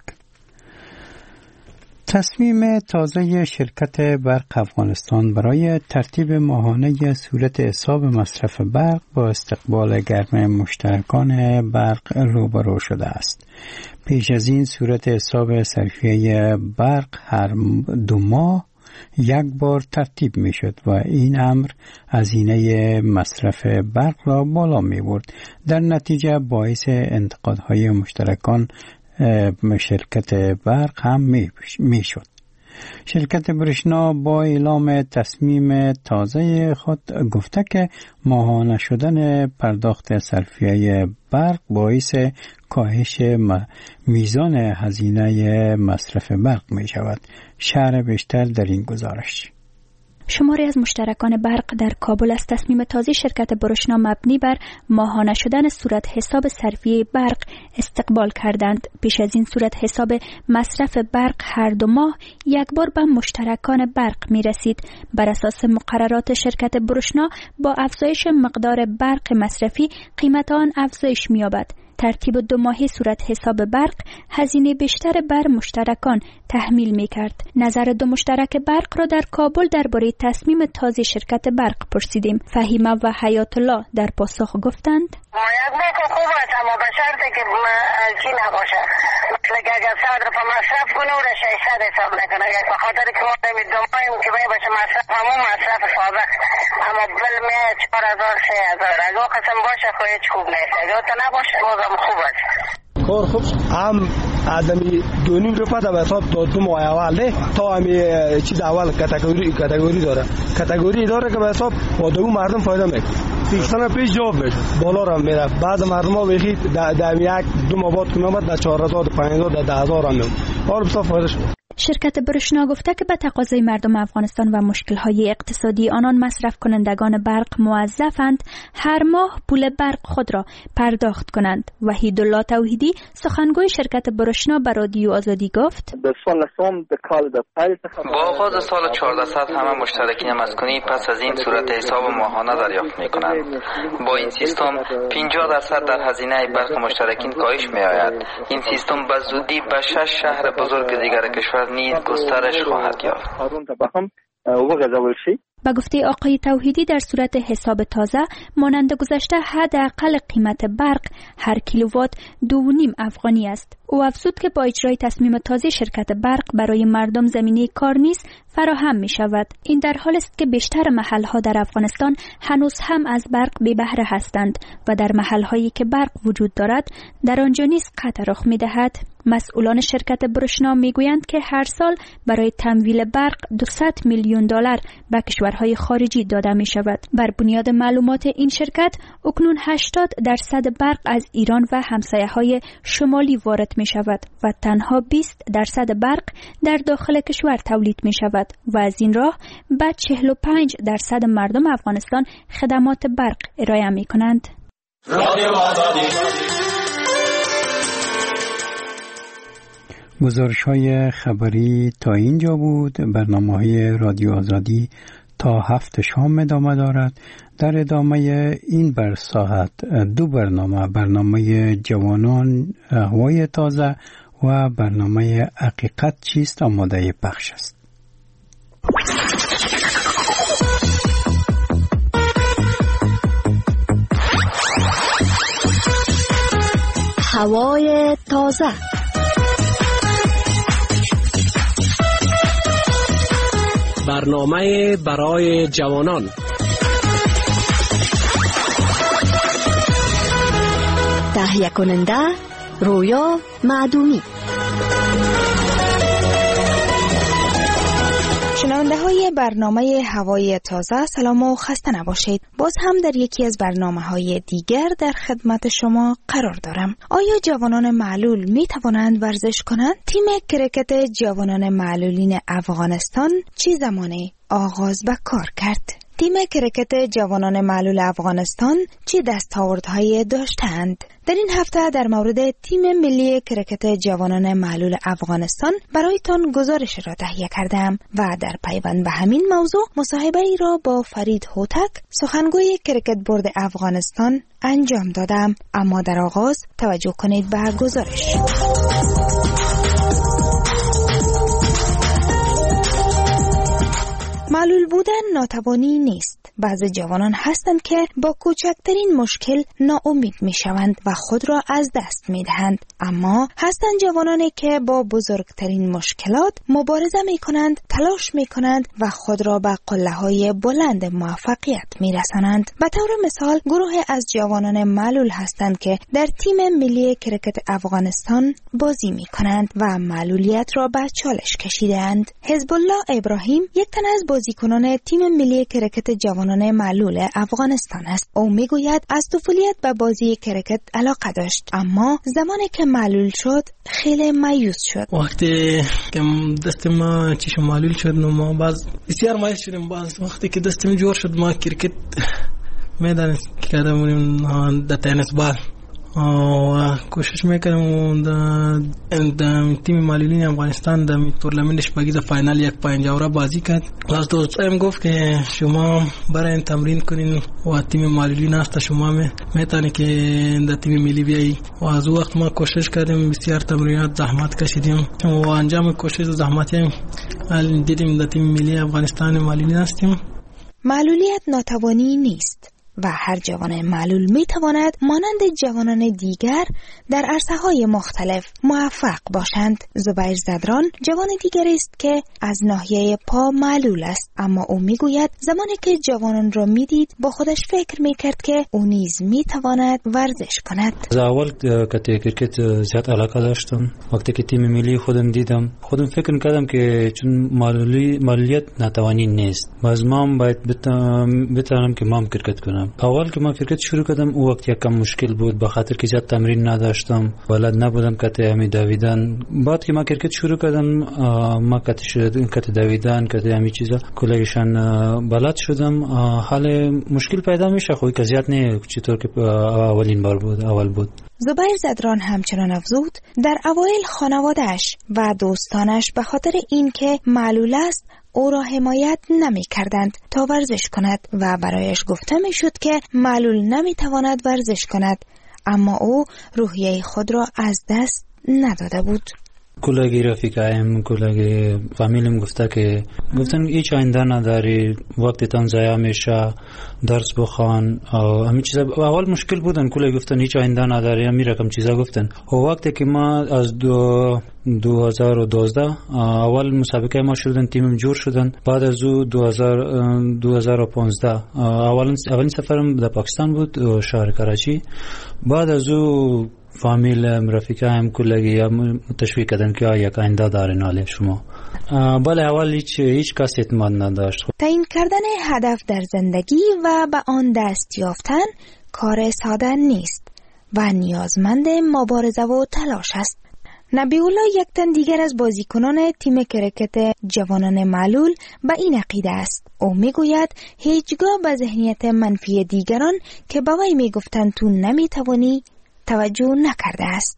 تصمیم تازه شرکت برق افغانستان برای ترتیب ماهانه صورت حساب مصرف برق با استقبال گرم مشترکان برق روبرو شده است. پیش از این صورت حساب صرفیه برق هر دو ماه یک بار ترتیب می شد و این امر هزینه مصرف برق را بالا می برد. در نتیجه باعث انتقادهای مشترکان شرکت برق هم می شد. شرکت برشنا با اعلام تصمیم تازه خود گفته که ماهانه شدن پرداخت صرفیه برق باعث کاهش میزان هزینه مصرف برق می شود. شرح بیشتر در این گزارش.
شماری از مشترکان برق در کابل از تصمیم تازه شرکت برشنا مبنی بر ماهانه شدن صورت حساب صرفیه برق استقبال کردند. پیش از این صورت حساب مصرف برق هر دو ماه یک بار به مشترکان برق می رسید. بر اساس مقررات شرکت برشنا با افزایش مقدار برق مصرفی قیمت آن افزایش می یابد. ترتیب دو ماهی صورت حساب برق هزینه بیشتر بر مشترکان تحمیل می کرد. نظر دو مشترک برق را در کابل درباره تصمیم تازه شرکت برق پرسیدیم. فهیمه و حیات الله در پاسخ گفتند:
یک خوب است، اما به شرطی که چی نباشه، مثل که اگر صد رو مصرف کنه او را ششصد حساب نکنه، به خاطر که ما نمی دو ماهیم که باید باشه مصرف همون مصرف سابق، اما بل می چهار هزار سه هزار اگه قسم باشه خو هیچ خوب نیست، اگه تا نباشه بازم خوب است.
کار خوب هم آدمی دو نیم روپا به حساب تا دو ماه اول ده تا همی چیز اول کاتگوری کاتگوری داره کاتگوری داره که به حساب با دو مردم فایده میکنه سیستم پیش جواب میشه بالا را میره بعض مردم ها بخی در یک دو ماه بعد کنه در چهار هزار پنج هزار در ده هزار هم میشه حالا بسیار فایده شد.
شرکت برشنا گفته که به تقاضای مردم افغانستان و مشکل‌های اقتصادی آنان مصرف کنندگان برق موظفند هر ماه پول برق خود را پرداخت کنند. وحیدالله توحیدی سخنگوی شرکت برشنا به رادیو آزادی گفت
با آغاز سال چهاردهصد همه مشترکین مسکونی پس از این صورت حساب ماهانه دریافت می‌کنند. با این سیستم پنجاه درصد در هزینه برق مشترکین کاهش می‌آید. این سیستم به زودی به شش شهر بزرگ دیگر کشور نیز گسترش خواهد یافت.
با گفته آقای توحیدی در صورت حساب تازه مانند گذشته حداقل قیمت برق هر کیلووات دو و نیم افغانی است. او افزود که با اجرای تصمیم تازه شرکت برق برای مردم زمینه کار نیز فراهم می شود. این در حال است که بیشتر محلها در افغانستان هنوز هم از برق بی بهره هستند و در محلهایی که برق وجود دارد در آنجا نیز قطع رخ می دهد. مسئولان شرکت برشنا می گویند که هر سال برای تمویل برق دویست میلیون دلار به کشورهای خارجی داده می شود. بر بنیاد معلومات این شرکت اکنون هشتاد درصد برق از ایران و همسایه‌های شمالی وارد می شود و تنها بیست درصد برق در داخل کشور تولید می شود و از این راه به چهل و پنج درصد مردم افغانستان خدمات برق ارائه می کنند.
گزارش های خبری تا اینجا بود. برنامه های رادیو آزادی تا هفت شام ادامه دارد. در ادامه این بر ساعت دو برنامه برنامه جوانان هوای تازه و برنامه حقیقت چیست آماده پخش است.
هوای تازه
برنامه برای جوانان.
تهیه کننده رویا معدومی.
شنونده های برنامه هوای تازه سلام و خسته نباشید. باز هم در یکی از برنامه های دیگر در خدمت شما قرار دارم. آیا جوانان معلول می توانند ورزش کنند؟ تیم کرکت جوانان معلولین افغانستان چه زمانی آغاز به کار کرد؟ تیم کرکت جوانان معلول افغانستان چه دستاوردهایی داشتند؟ در این هفته در مورد تیم ملی کرکت جوانان معلول افغانستان برایتان گزارش را تهیه کردم و در پیوند به همین موضوع مصاحبه ای را با فرید هوتک سخنگوی کرکت بورد افغانستان انجام دادم. اما در آغاز توجه کنید به گزارش. معلول بودن ناتوانی نیست. بعضی جوانان هستند که با کوچکترین مشکل ناامید می شوند و خود را از دست می دهند. اما هستند جوانانی که با بزرگترین مشکلات مبارزه می کنند، تلاش می کنند و خود را به قله های بلند موفقیت می رسانند. به طور مثال گروه از جوانان معلول هستند که در تیم ملی کرکت افغانستان بازی می کنند و معلولیت را به چالش کشیدند. حزب الله ابراهیم یک تن از بازیکنان تیم ملی کرکت جوانان معلول افغانستان است. او میگوید از طفولیت به بازی کرکت علاقه داشت، اما زمانی که معلول شد خیلی مایوس شد.
وقتی که دست ما چشم معلول شد ما باز بسیار مایوس شدیم. باز وقتی که دستم جور شد ما کرکت میدان کردم در تنس بال و کوشش میکنم در تیم معلولین افغانستان در تورنمنتش بگیز فاینال یک پنجاوره بازی کرد. از دوستایم گفت که شما برای تمرین کنین و تیم معلولین هست شما میتونی که در تیم ملی بیایی. و از وقت ما کوشش کردیم، بسیار تمرینات زحمت کشیدیم و انجام کوشش زحمتی دیدیم در تیم ملی افغانستان معلولین هستیم.
معلولیت ناتوانی نیست. و هر جوان معلول می تواند مانند جوانان دیگر در عرصه‌های مختلف موفق باشند. زبیر زدران جوان دیگری است که از ناحیه پا معلول است، اما او می گوید زمانی که جوانان را می دید با خودش فکر می کرد که او نیز می تواند ورزش کند.
از اول که کرکت زیاد علاقه داشتم، وقتی که تیم ملی خودم دیدم خودم فکر کردم که چون معلولی معلولیت نتوانی نیست، باز ما باید بتونم که ما کرکت کنم. اول که ما کرکت شروع کردم او وقت یکم مشکل بود، به خاطر که زیاد تمرین نداشتم، بلد نبودم کت همی دویدن. بعد که ما کرکت شروع کردم ما کت شد کت دویدن کت همی چیزا کلگشان بلد شدم. حال مشکل پیدا میشه خو که زیاد نه چطور که اولین بار بود اول بود.
زبیر زدران همچنان افزود در اوایل خانواده‌اش و دوستانش به خاطر اینکه معلول است او را حمایت نمی کردند تا ورزش کند و برایش گفته می شد که معلول نمی تواند ورزش کند، اما او روحیه خود را از دست نداده بود.
کلگی رفیقایم کلگی فامیلیم گفته که گفتن هیچ آینده نداری، وقتتان ضایع میشه، درس بخوان. همین چیزا اول مشکل بودن، کلگی گفتن هیچ آینده نداری، همین رقم چیزا گفتن. و وقتی که ما از دو دو هزار و دوازده اول مسابقه ما شدن، تیمم جور شدن. بعد از او دو هزار و پانزده اولین اولین سفرم در پاکستان بود، شهر کراچی. بعد از او فامیل رفیقایم کلگی تشویق کردن که یک آینده دارین حال شما. بله اول هیچ هیچ کس اعتماد نداشت.
تعیین کردن هدف در زندگی و به آن دست یافتن کار ساده نیست و نیازمند مبارزه و تلاش است. نبی‌الله یک تن دیگر از بازیکنان تیم کرکت جوانان معلول به این عقیده است. او میگوید هیچگاه به ذهنیت منفی دیگران که به وی میگفتند تو نمیتوانی توجه نکرده است.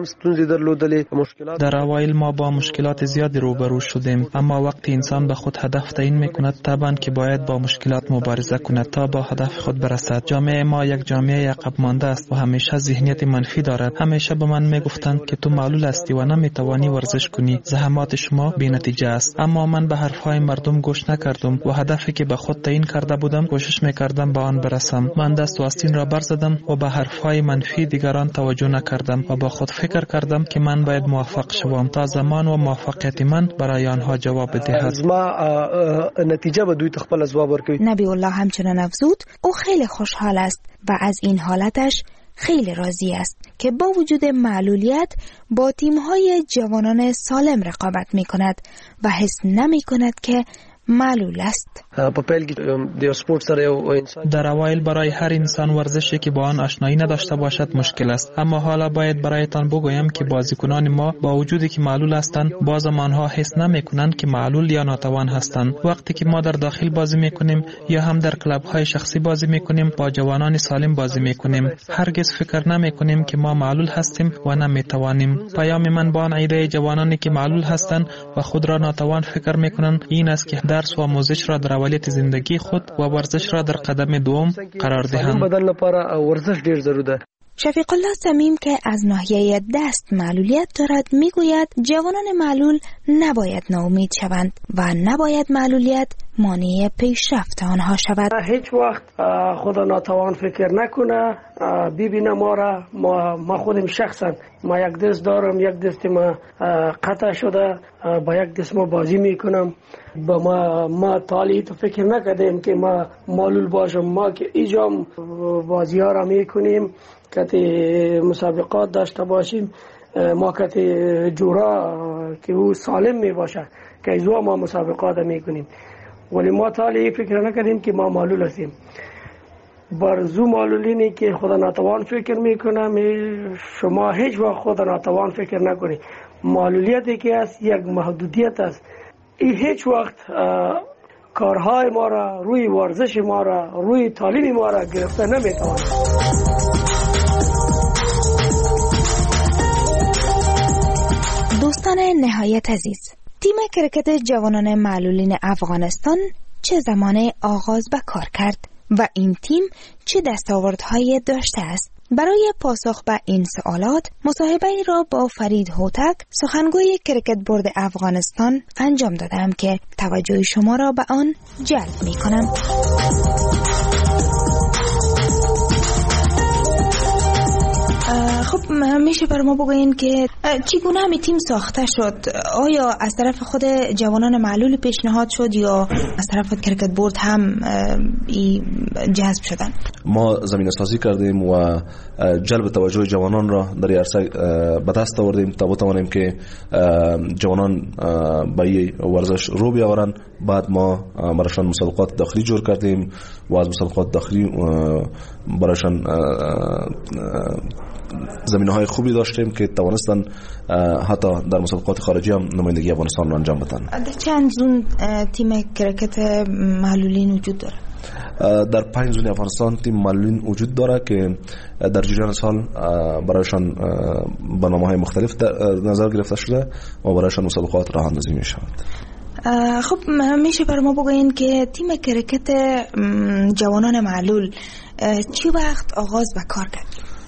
در اوایل ما با مشکلات زیادی روبرو شدیم، اما وقتی انسان به خود هدف تعیین میکند طبعا که باید با مشکلات مبارزه کند تا با هدف خود برسد. جامعه ما یک جامعه عقب مانده است و همیشه ذهنیت منفی دارد. همیشه به من میگفتند که تو معلول هستی و نمیتوانی ورزش کنی، زحمات شما بی‌نتیجه است. اما من به حرفهای مردم گوش نکردم و هدفی که به خود تعیین کرده بودم کوشش میکردم به آن برسم. من دست و آستین را برزدم و به حرفهای منفی دیگر آن توجه نکردم و با خود فکر کردم که من باید موفق شوم تا زمان و موفقیت من برای آنها جواب بدهد.
نتیجه به دوی تخپل جواب ورکوي.
نبی‌الله همچنان افزود او خیلی خوشحال است و از این حالتش خیلی راضی است که با وجود معلولیت با تیم‌های جوانان سالم رقابت می‌کند و حس نمی‌کند که معلول است.
در اوایل برای هر انسان ورزشی که با آن آشنایی نداشته باشد مشکل است، اما حالا باید برایتان بگویم که بازیکنان ما با وجودی که معلول هستند باز آنها حس نمی‌کنند که معلول یا ناتوان هستند. وقتی که ما در داخل بازی می‌کنیم یا هم در کلب‌های شخصی بازی می‌کنیم با جوانان سالم بازی می‌کنیم، هرگز فکر نمی‌کنیم که ما معلول هستیم و نمی‌توانیم. پیام من با آن عیده جوانانی که معلول هستند و خود را ناتوان فکر می‌کنند این است که درس و آموزش را در اولیت زندگی خود و ورزش را در قدم دوم قرار دهند.
شفیق الله صمیم که از ناحیه دست معلولیت دارد میگوید جوانان معلول نباید ناامید شوند و نباید معلولیت مانع پیشرفت آنها شود.
هیچ وقت خدا ناتوان فکر نکنه، ببینه ما را. ما, ما خودم شخصا ما یک دست دارم، یک دست ما قطع شده، با یک دست ما بازی میکنم. با ما ما تالی تو فکر نکردیم که ما معلول باشم. ما که ایجام بازی ها را میکنیم که مسابقات داشته باشیم، ما که جورا که او سالم می باشه که ایزوا ما مسابقات میکنیم، ولی ما تالی فکر نکردیم که ما معلول هستیم. برزو معلولینی که خدا ناتوان فکر میکنم، شما هیچ وقت خدا ناتوان فکر نکنید. معلولیتی که است یک محدودیت است. این هیچ وقت کارهای ما را، روی ورزش ما را، روی تعلیم ما را گرفته نمیتواند.
دوستان نهایت عزیز، تیم کرکت جوانان معلولین افغانستان چه زمان آغاز به کار کرد و این تیم چه دستاوردهایی داشته است؟ برای پاسخ به این سوالات مصاحبه‌ای را با فرید هوتک، سخنگوی کرکت بورد افغانستان انجام دادم که توجه شما را به آن جلب می کنم. خب میشه بر ما بگوین که چگونه همین تیم ساخته شد؟ آیا از طرف خود جوانان معلول پیشنهاد شد یا از طرف کرکت بورد هم جذب شدن؟
ما زمینه سازی کردیم و جلب توجه جوانان را در عرصه به دست آوردیم تا بتوانیم که جوانان به این ورزش رو بیاورن. بعد ما برایشان مسابقات داخلی جور کردیم و از مسابقات داخلی برایشان زمینه های خوبی داشتیم که توانستن حتی در مسابقات خارجی هم نمایندگی افغانستان را انجام بدن.
چند زون تیم کرکت معلولین وجود داره؟
در پنج زون افغانستان تیم معلولین وجود داره که در جریان سال برایشان برنامه‌های مختلف در نظر گرفته شده و برایشان مسابقات راه اندازی می شود.
خب میشه بر ما بگوین که تیم کرکت جوانان معلول چی وقت آغاز و کار کرد؟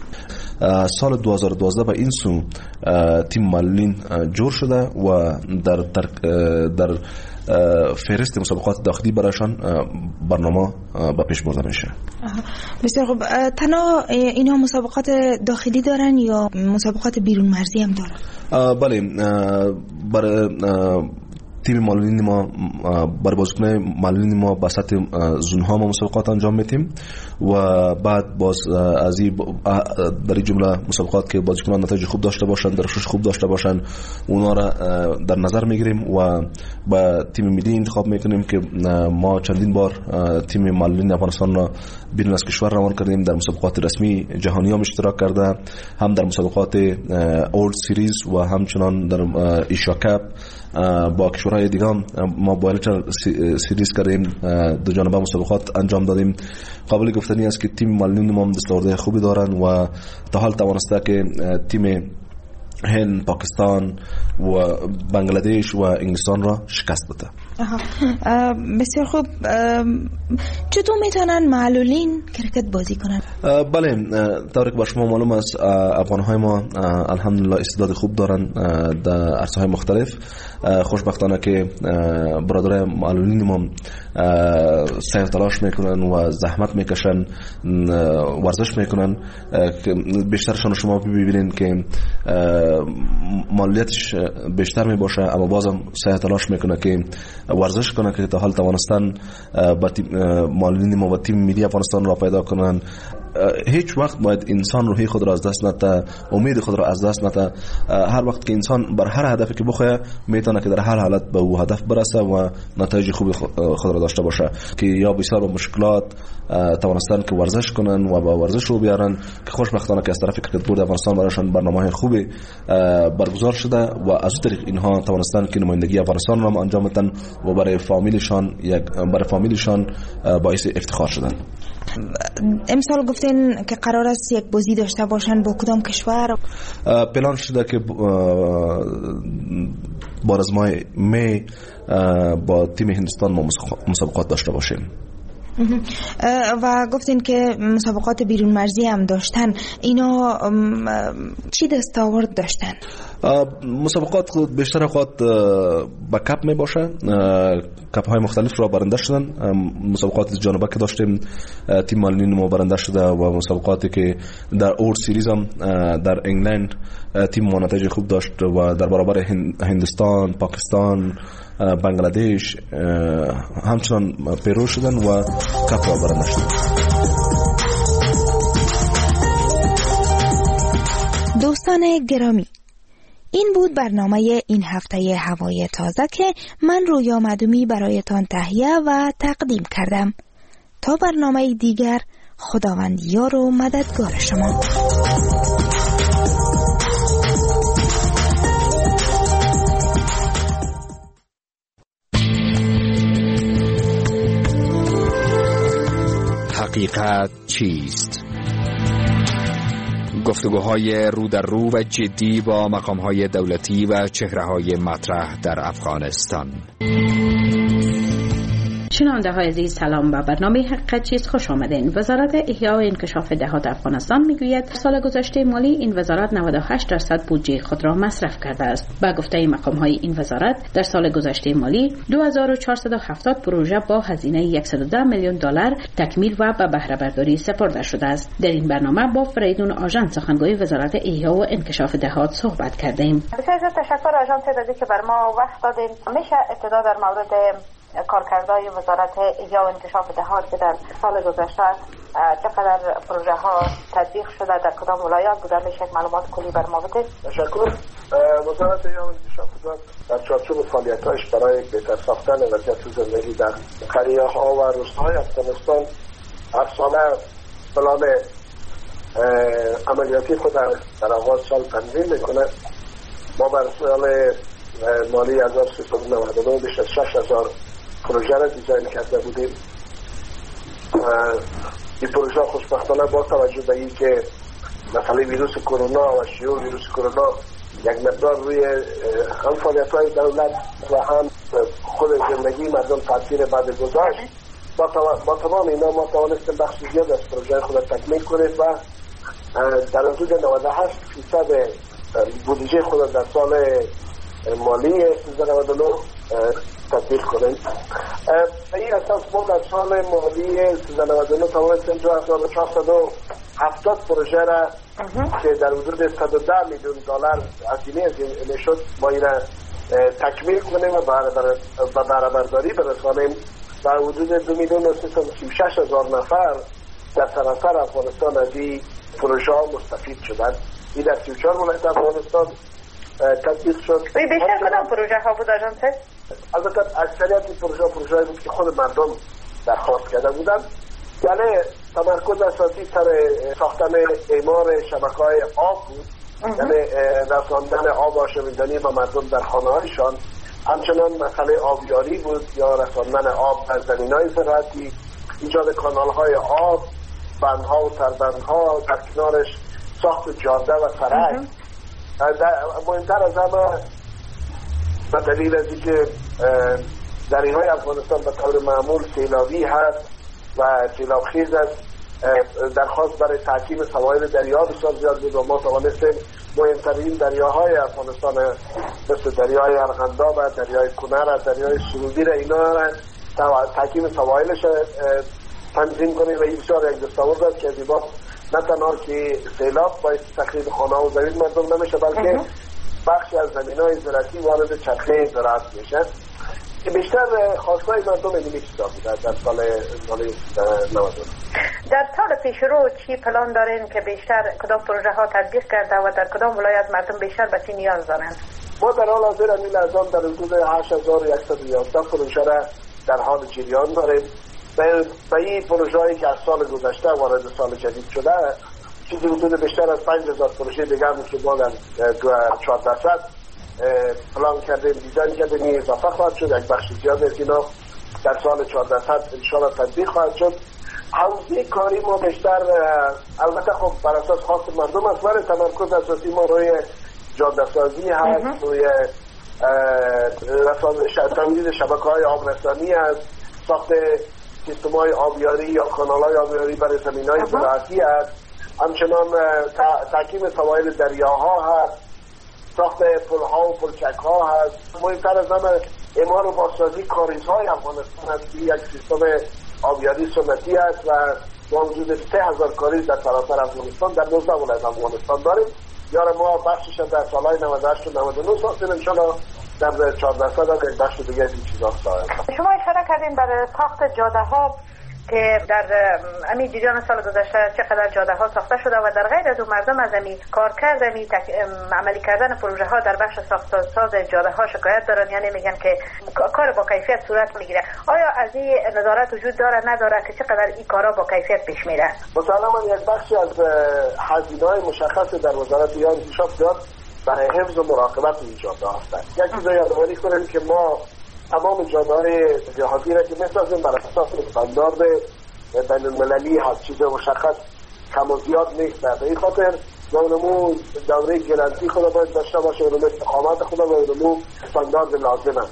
سال دو هزار و دوازده به این سو تیم معلولین جور شده و در در, در فهرست مسابقات داخلی برایشان برنامه به پیش برده میشه.
بسیار خوب. تنها اینا مسابقات داخلی دارن یا مسابقات بیرون مرزی هم دارن؟
بله، برای تیم معلولین ما برای بازیکنان معلولین ما به سطح زونها ما مسابقات انجام میدیم و بعد باز از این در این جمله مسابقات که بازیکنان نتایج خوب داشته باشن، درخشش خوب داشته باشن، اونا را در نظر میگیریم و با تیم ملی انتخاب میکنیم که ما چندین بار تیم معلولین افغانستان را بیرون از کشور روان کردیم. در مسابقات رسمی جهانی هم اشتراک کرده، هم در مسابقات اولد سیریز و همچنان در ایشیا کپ با کشورهای دیگه هم ما با الچر سیریز کردیم، دو جانبه مسابقات انجام دادیم. قابل گفتنی است که تیم معلولین ما دستاورد خوبی دارن و تا حال توانسته که تیم هند، پاکستان و بنگلادش و انگلستان را شکست بده.
بسیار خوب. چطور میتونن معلولین کرکت بازی کنن؟
بله، طوری که بر شما معلوم است افغان‌های ما الحمدلله استعداد خوب دارن در عرصه‌های مختلف. خوشبختانه که برادرای معلولین ما سعی و تلاش میکنن و زحمت میکشن، ورزش میکنن. بیشترشان شما ببینید که مالیاتش بیشتر میباشه اما بازم سعی و تلاش میکنه که ورزش کنه که تا حال توانستن با معلولین ما و تیم ملی افغانستان را پیدا کنن. هیچ وقت باید انسان روحی خود را از دست نده، امید خود را از دست نده. هر وقت که انسان بر هر هدفی که بخواه میتونه که در هر حالت به او هدف برسه و نتایج خوبی خود را داشته باشه. که یا بسیار با مشکلات توانستن که ورزش کنن و با ورزش رو بیارن که خوشبختانه که از طرف کرکت بورد افغانستان برایشان برنامه‌های خوبی برگزار شده و از طریق اینها توانستن که نمایندگی افغانستان را انجام بدن و برای فامیلشان یک برای فامیلشان باعث افتخار شدن.
امسال گفتین که قرار است یک بازی داشته باشن با کدام کشور؟
پلان شده که بار از ماه می با تیم هندوستان ما مسابقات داشته باشیم.
و گفتین که مسابقات بیرون مرزی هم داشتن. اینا چی دستاورد داشتن؟
مسابقات بیشتر اوقات با کپ می باشه، کپ های مختلف را برنده شدن. مسابقات جانبه که داشتیم تیم معلولین ما برنده شده و مسابقاتی که در اورد سیریز هم در انگلند تیم ما نتایج خوب داشت و در برابر هندوستان، پاکستان، بنگلادش همچنان پیرو شدن و کپ را برنده شدن.
دوستان گرامی، این بود برنامه این هفته هوای تازه که من رویا مدومی برایتان تهیه و تقدیم کردم. تا برنامه دیگر، خداوند یار و مددگار شما.
حقیقت چیست؟ گفتگوهای رو در رو و جدی با مقامهای دولتی و چهره‌های مطرح در افغانستان.
شنونده های عزیز سلام، به برنامه حقیقت چیست خوش آمدین. وزارت احیا و انکشاف دهات افغانستان میگوید سال گذشته مالی این وزارت نود و هشت درصد بودجه خود را مصرف کرده است. به گفته مقام های این وزارت در سال گذشته مالی دو هزار و چهارصد و هفتاد پروژه با هزینه صد و ده میلیون دلار تکمیل و به بهره برداری سپرده شده است. در این برنامه با فریدون آژان سخنگوی وزارت احیا و انکشاف دهات صحبت کردیم.
بسیار تشکر آژان صدایی که بر ما وقت دادین. میشه ابتدا در مورد کارکردهای وزارت احیا و انکشاف دهات که در سال گذشته چقدر پروژه ها تطبیق شده، در کدام ولایات بوده، میشه معلومات کلی بر ما بدید؟
تشکر. وزارت احیا و انکشاف دهات در چارچوب فعالیت‌هاش برای بهتر ساختن وضعیت زندگی در قریه‌ها و روستاهای افغانستان هر ساله پلان عملیاتی خود در آغاز سال تنظیم میکنه. ما بر سال مالی هزار و سیصد و نود و نه بیش از شش هزار پروژه را دیزاین کرده بودیم. این پروژه خوشبختانه با توجه به این که مسئله ویروس کرونا و شیوع ویروس کرونا یک مقدار روی هم فعالیت‌های دولت و هم خود زندگی مردم تاثیر بعد گذاشت، با تمام اینا ما توانستیم بخش زیاد از پروژه خود را تکمیل کنیم و در حدود نود و هشت درصد بودجه خود در سال مالی سیزده نود و نه تطبیق کنیم. به این اساس ما در سال مالی سیزده نود و نه توانستیم دو هزار و چهارصد و هفتاد پروژه را که در حدود صد و ده میلیون دلار هزینه از شد ما این را تکمیل کنیم و به بهره برداری برسانیم. در حدود دو میلیون و سیصد و سی و شش هزار نفر در سراسر افغانستان از این پروژه ها مستفید شدند. این در سی و چهار ولایت افغانستان تطبیق شد.
بیشتر کدام پروژه ها بود آژان صاحب؟
البته اکثریت پروژه پروژه‌ای بود که خود مردم درخواست کرده بودند. یعنی تمرکز اساسی سر ساختن اعمار شبکه‌های آب بود، یعنی رساندن آب آشامیدنی به مردم در خانه‌هایشان. همچنان مسئله آبیاری بود یا رساندن آب در زمین‌های زراعتی، ایجاد کانال‌های آب، بندها و تربندها، در کنارش ساخت جاده و سرک. مهمتر از همه به دلیل از اینکه دریاهای افغانستان به طور معمول سیلابی هست و سیلاب خیز است، درخواست برای تحکیم سواحل دریا بسیار زیاد بود و ما توانستیم مهمترین دریاهای افغانستان مثل دریای ارغنداب و دریای کنر، دریای سرودی را اینا را تحکیم سواحلش تنظیم کنیم و این بسیار یک دستاورد است که از این نه تنها که سیلاب باعث تخریب خانه و زمین مردم نمیشه بلکه بخشی از زمین‌های زراعتی وارد چرخه زراعت میشه. بیشتر خواستای مردم اینی چیزا بوده در سال مالی نود و نه.
در سال پیش رو چی پلان دارین که بیشتر کدام پروژه ها تطبیق کرده و در کدام ولایت مردم بیشتر به چی نیاز دارن؟
ما در حال حاضر همین لحظه در حدود هشت هزار و صد و یازده پروژه را در حال جریان داریم. به این پروژه‌ای که از سال گذشته وارد سال جدید شده چیزی حدود بیشتر از پنج هزار پروژه دیگر بود که ما در چهارده صد پلان کردیم، دیزاین کردیم. این اضافه خواهد شد، یک بخش زیاد از اینا در سال چهارده صد انشاءالله تطبیق خواهد شد. حوزه کاری ما بیشتر البته خب بر اساس خواست مردم است، ولی تمرکز اساسی ما روی جاده سازی هست، روی تمدید شبکه‌های آبرسانی است، ساخت سیستم‌های آبیاری یا کانال‌های آبیاری برای زمین‌های زراعتی است، همچنان تحکیم سواحل دریاها هست، ساخت پل‌ها و پلچک‌ها هست. مهمتر از همه اعمار و بازسازی کاریزهای افغانستان است که یک سیستم آبیاری سنتی است و با وجود سه هزار کاریز در سراسر افغانستان در نوزده ولایت افغانستان داریم. یار ما بخشش در سالهای نود و هشت و نود و نه ساختیم، انشاءالله در چهارده صد هم یک بخش دیگه این چیزا خواهد.
شما اشاره کردین برای ساخت جاده ها که در همین جریان سال گذشته چقدر جاده ها ساخته شده و در غیر از اون مردم از همین کار کرد همین عملی کردن پروژه ها در بخش ساخت ساز جاده ها شکایت دارن، یعنی میگن که کار با کیفیت صورت میگیره. آیا از این نظارت وجود داره نداره که چقدر این کارا با کیفیت پیش میره؟
مسلماً یک بخشی از هزینه‌های مشخص در وزارت احیا و انکشاف دهات برای حفظ و مراقبت این جاده هستند. یک چیز یادآوری کنیم که ما تمام جاده‌های دیهاتی را که می‌سازیم بر اساس استاندارد بین المللی هست، چیز مشخص کم و زیاد نیست. به این خاطر اونمو دوره گارانتی خود باید داشته باشه، اونمو استقامت خود و اونمو استاندارد لازم است.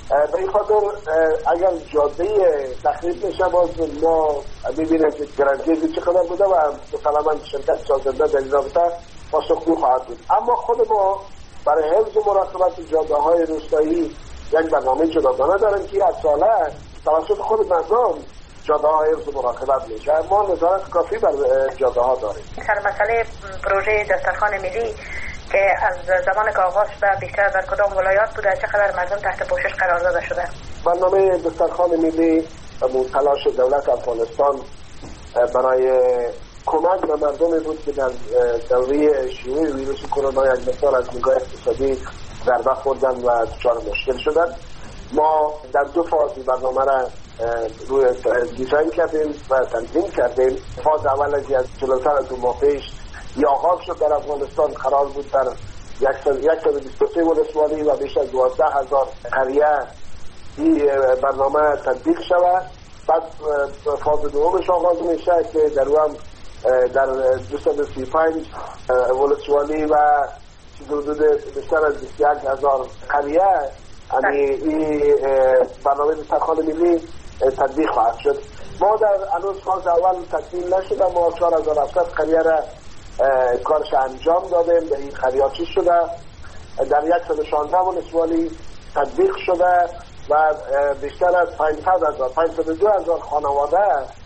به این خاطر اگر جاده تخریب میشه باز ما میبینیم که گرانجیزی چقدر بوده و مسلما شرکت سازنده در این رابطه پاسخگو خواهد بود. اما خود ما برای حفظ و مراقبت جاده های روستایی یک برنامه جداگانه داریم که از ساله توسط خود مردم جاده ها حفظ و مراقبت میشه. ما نظارت کافی بر جاده ها داریم.
سر مسئله پروژه دسترخوان ملی که از زمان که آغاز شده بیشتر در کدام ولایات بوده، چقدر مردم تحت پوشش قرار داده شده؟
برنامه دسترخوان ملی تلاش دولت افغانستان برای کمک به مردمی بود که در دوره شیوع ویروس کرونا یک مقدار از نگاه اقتصادی ضربه خوردن و دچار مشکل شدن. ما در دو فاز برنامه را روی دیزاین کردیم و تنظیم کردیم. فاز اول از جلوتر دو ماه پیش یا آغاز شد در افغانستان، قرار بود در صد و بیست و سه ولسوالی و بیش از دوازده هزار قریه این برنامه تطبیق شود. بعد فاز دومش آغاز میشه که در هم در دویست و سی و پنج ولسوالی و حدود بیشتر از بیست و یک هزار قریه یعنی این برنامه دسترخوان ملی تطبیق خواهد شد. ما در هنوز فاز اول تکمیل نشده، ما چهار هزار و هفتصد قریه را کارش انجام دادیم. به این قریه چیز شده در صد و شانزده ولسوالی تطبیق شده و بیشتر از پانصد هزار پانصد و دو هزار خانواده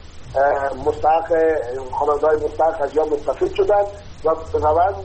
مستحق خانواده مستحق از یا مستفید شدن و روند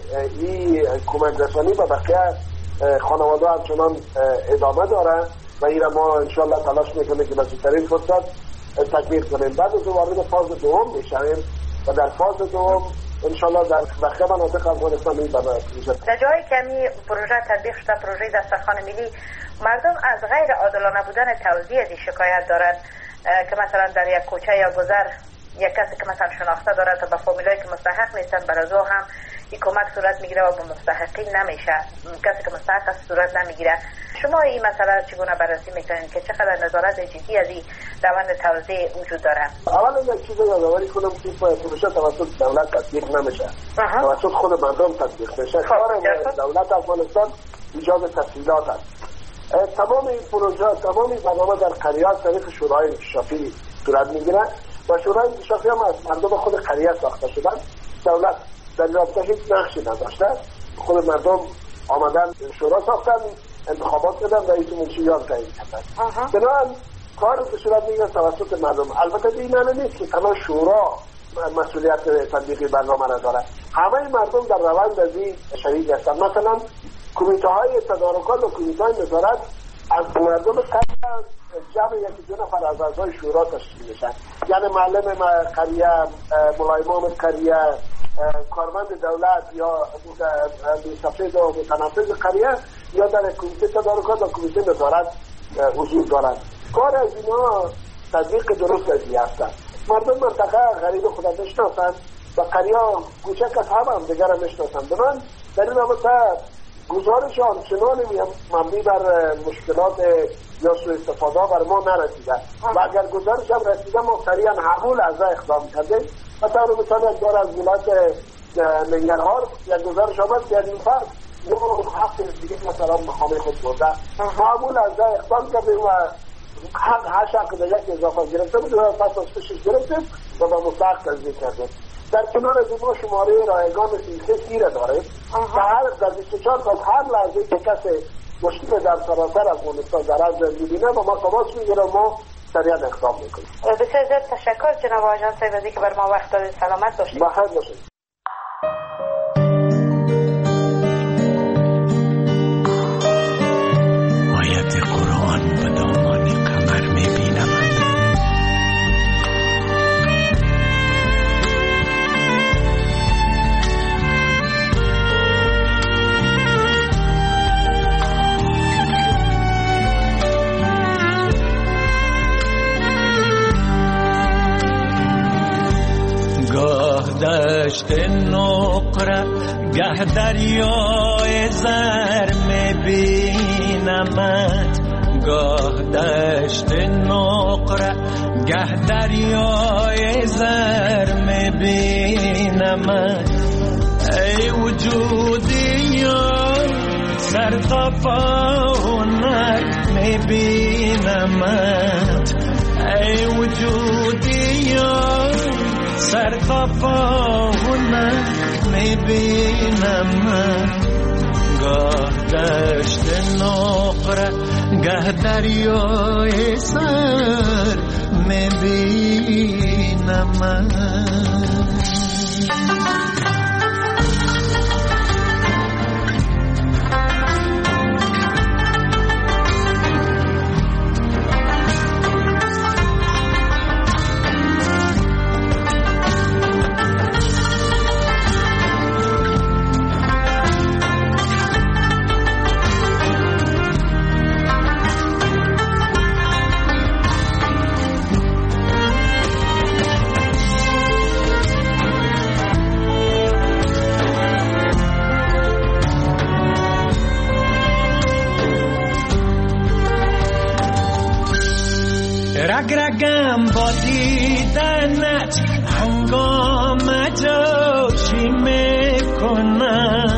این کمک رسانی به بقیه خانواده همچنان ادامه داره و این را ما انشاءالله تلاش میکنیم که بسیارترین فرصت تکمیل کنیم. بعد از وارد فاز دوم میشویم و در فاز دوم انشاءالله در بقیه مناطق افغانستان این برنامه
در جایی که می پروژه تطبیق شده، پروژه دسترخوان ملی، مردم از غیر عادلانه بودن توزیع دی شکایت دارند که مثلا در یک کوچه یا گذر یک کسی که مثلا شناخته داره تا به فامیلایی که مستحق نیستن برای او هم این کمک صورت میگیره و به مستحقین نمیشه، کسی که مستحق است صورت نمیگیره. شما این مسئله چگونه بررسی میکنید که چقدر نظارت جدی از این روند توزیع وجود داره؟
اولا یک چیز یادآوری کنم که پروژه توسط دولت تطبیق نمیشه، توسط خود مردم تطبیق میشه. کار دولت افغانستان ایجاد تسهیلات است. تمام این پروژه، تمام این برنامه در قریه از طریق شورای انکشافی صورت میگیره و شورای انکشافی هم از مردم خود قریه ساخته شدن. دولت در رابطه هیچ نقشی نداشته، خود مردم آمدن شورا ساختن، انتخابات کردن و رئیس منشیان تعیین کردن. بنابراین کار به صورت میگیره توسط مردم. البته این معنی نیست که تنها شورا مسئولیت تطبیق برنامه را داره، همه مردم در روند از این شریک هستند. مثلا کمیته های تدارکات و کمیته های نظارت از مردم قریه جمع یکی دو نفر از اعضای شورا تشکیل میشن، یعنی معلم قریه، ملای امام قریه، کارمند دولت یا مستفید و متنفذ قریه یا در کمیته تدارکات و کمیته نظارت حضور دارند. کار از اینا تطبیق درست از این هستند. مردم منطقه غریب خدا میشناسند و قریه کوچک از هم هم دیگر میشناسند. بنابراین در این رابطه گزارش آنچنان مبنی بر مشکلات یا سوء استفاده بر ما نرسیده و اگر گزارش هم رسیده ما سریعا حمول از اقدام کردیم. مثلا مثلا یک بار از ولایت ننگرهار یک گزارش آمد که این فرد نو هفت دیگه مثلا مقام خود برده، حمول از اقدام کردیم و هشت حق دیگه که اضافه گرفته بود و پس از پشش گرفتیم و با مستحق تزدیق کردیم. در کنار از ما شماره رایگان سیسه سیره داریم و هر در بیست و چهار ساعت هر لحظه که کسی مشکل در سراسر افغانستان در از میبینه و ما تماس میگیره ما سریعا اقدام میکنیم.
بسیار زیاد تشکر جناب آژان صاحب که بر ما وقت دادید. سلامت باشید.
بخیر باشید.
آیت قرآن به دامان قمر میبینم، دشت نقره گه دریای زر میبینمت، گاه دشت نقره گه دریای زر میبینمت. ای وجودی یا سر تا پاونک
میبینمت ای وجودی سر تا پاونه میبینمت گاه دشت نقره گه دریای سر میبینمت رگ رگم با دیدنت هنگام جوشی میکنم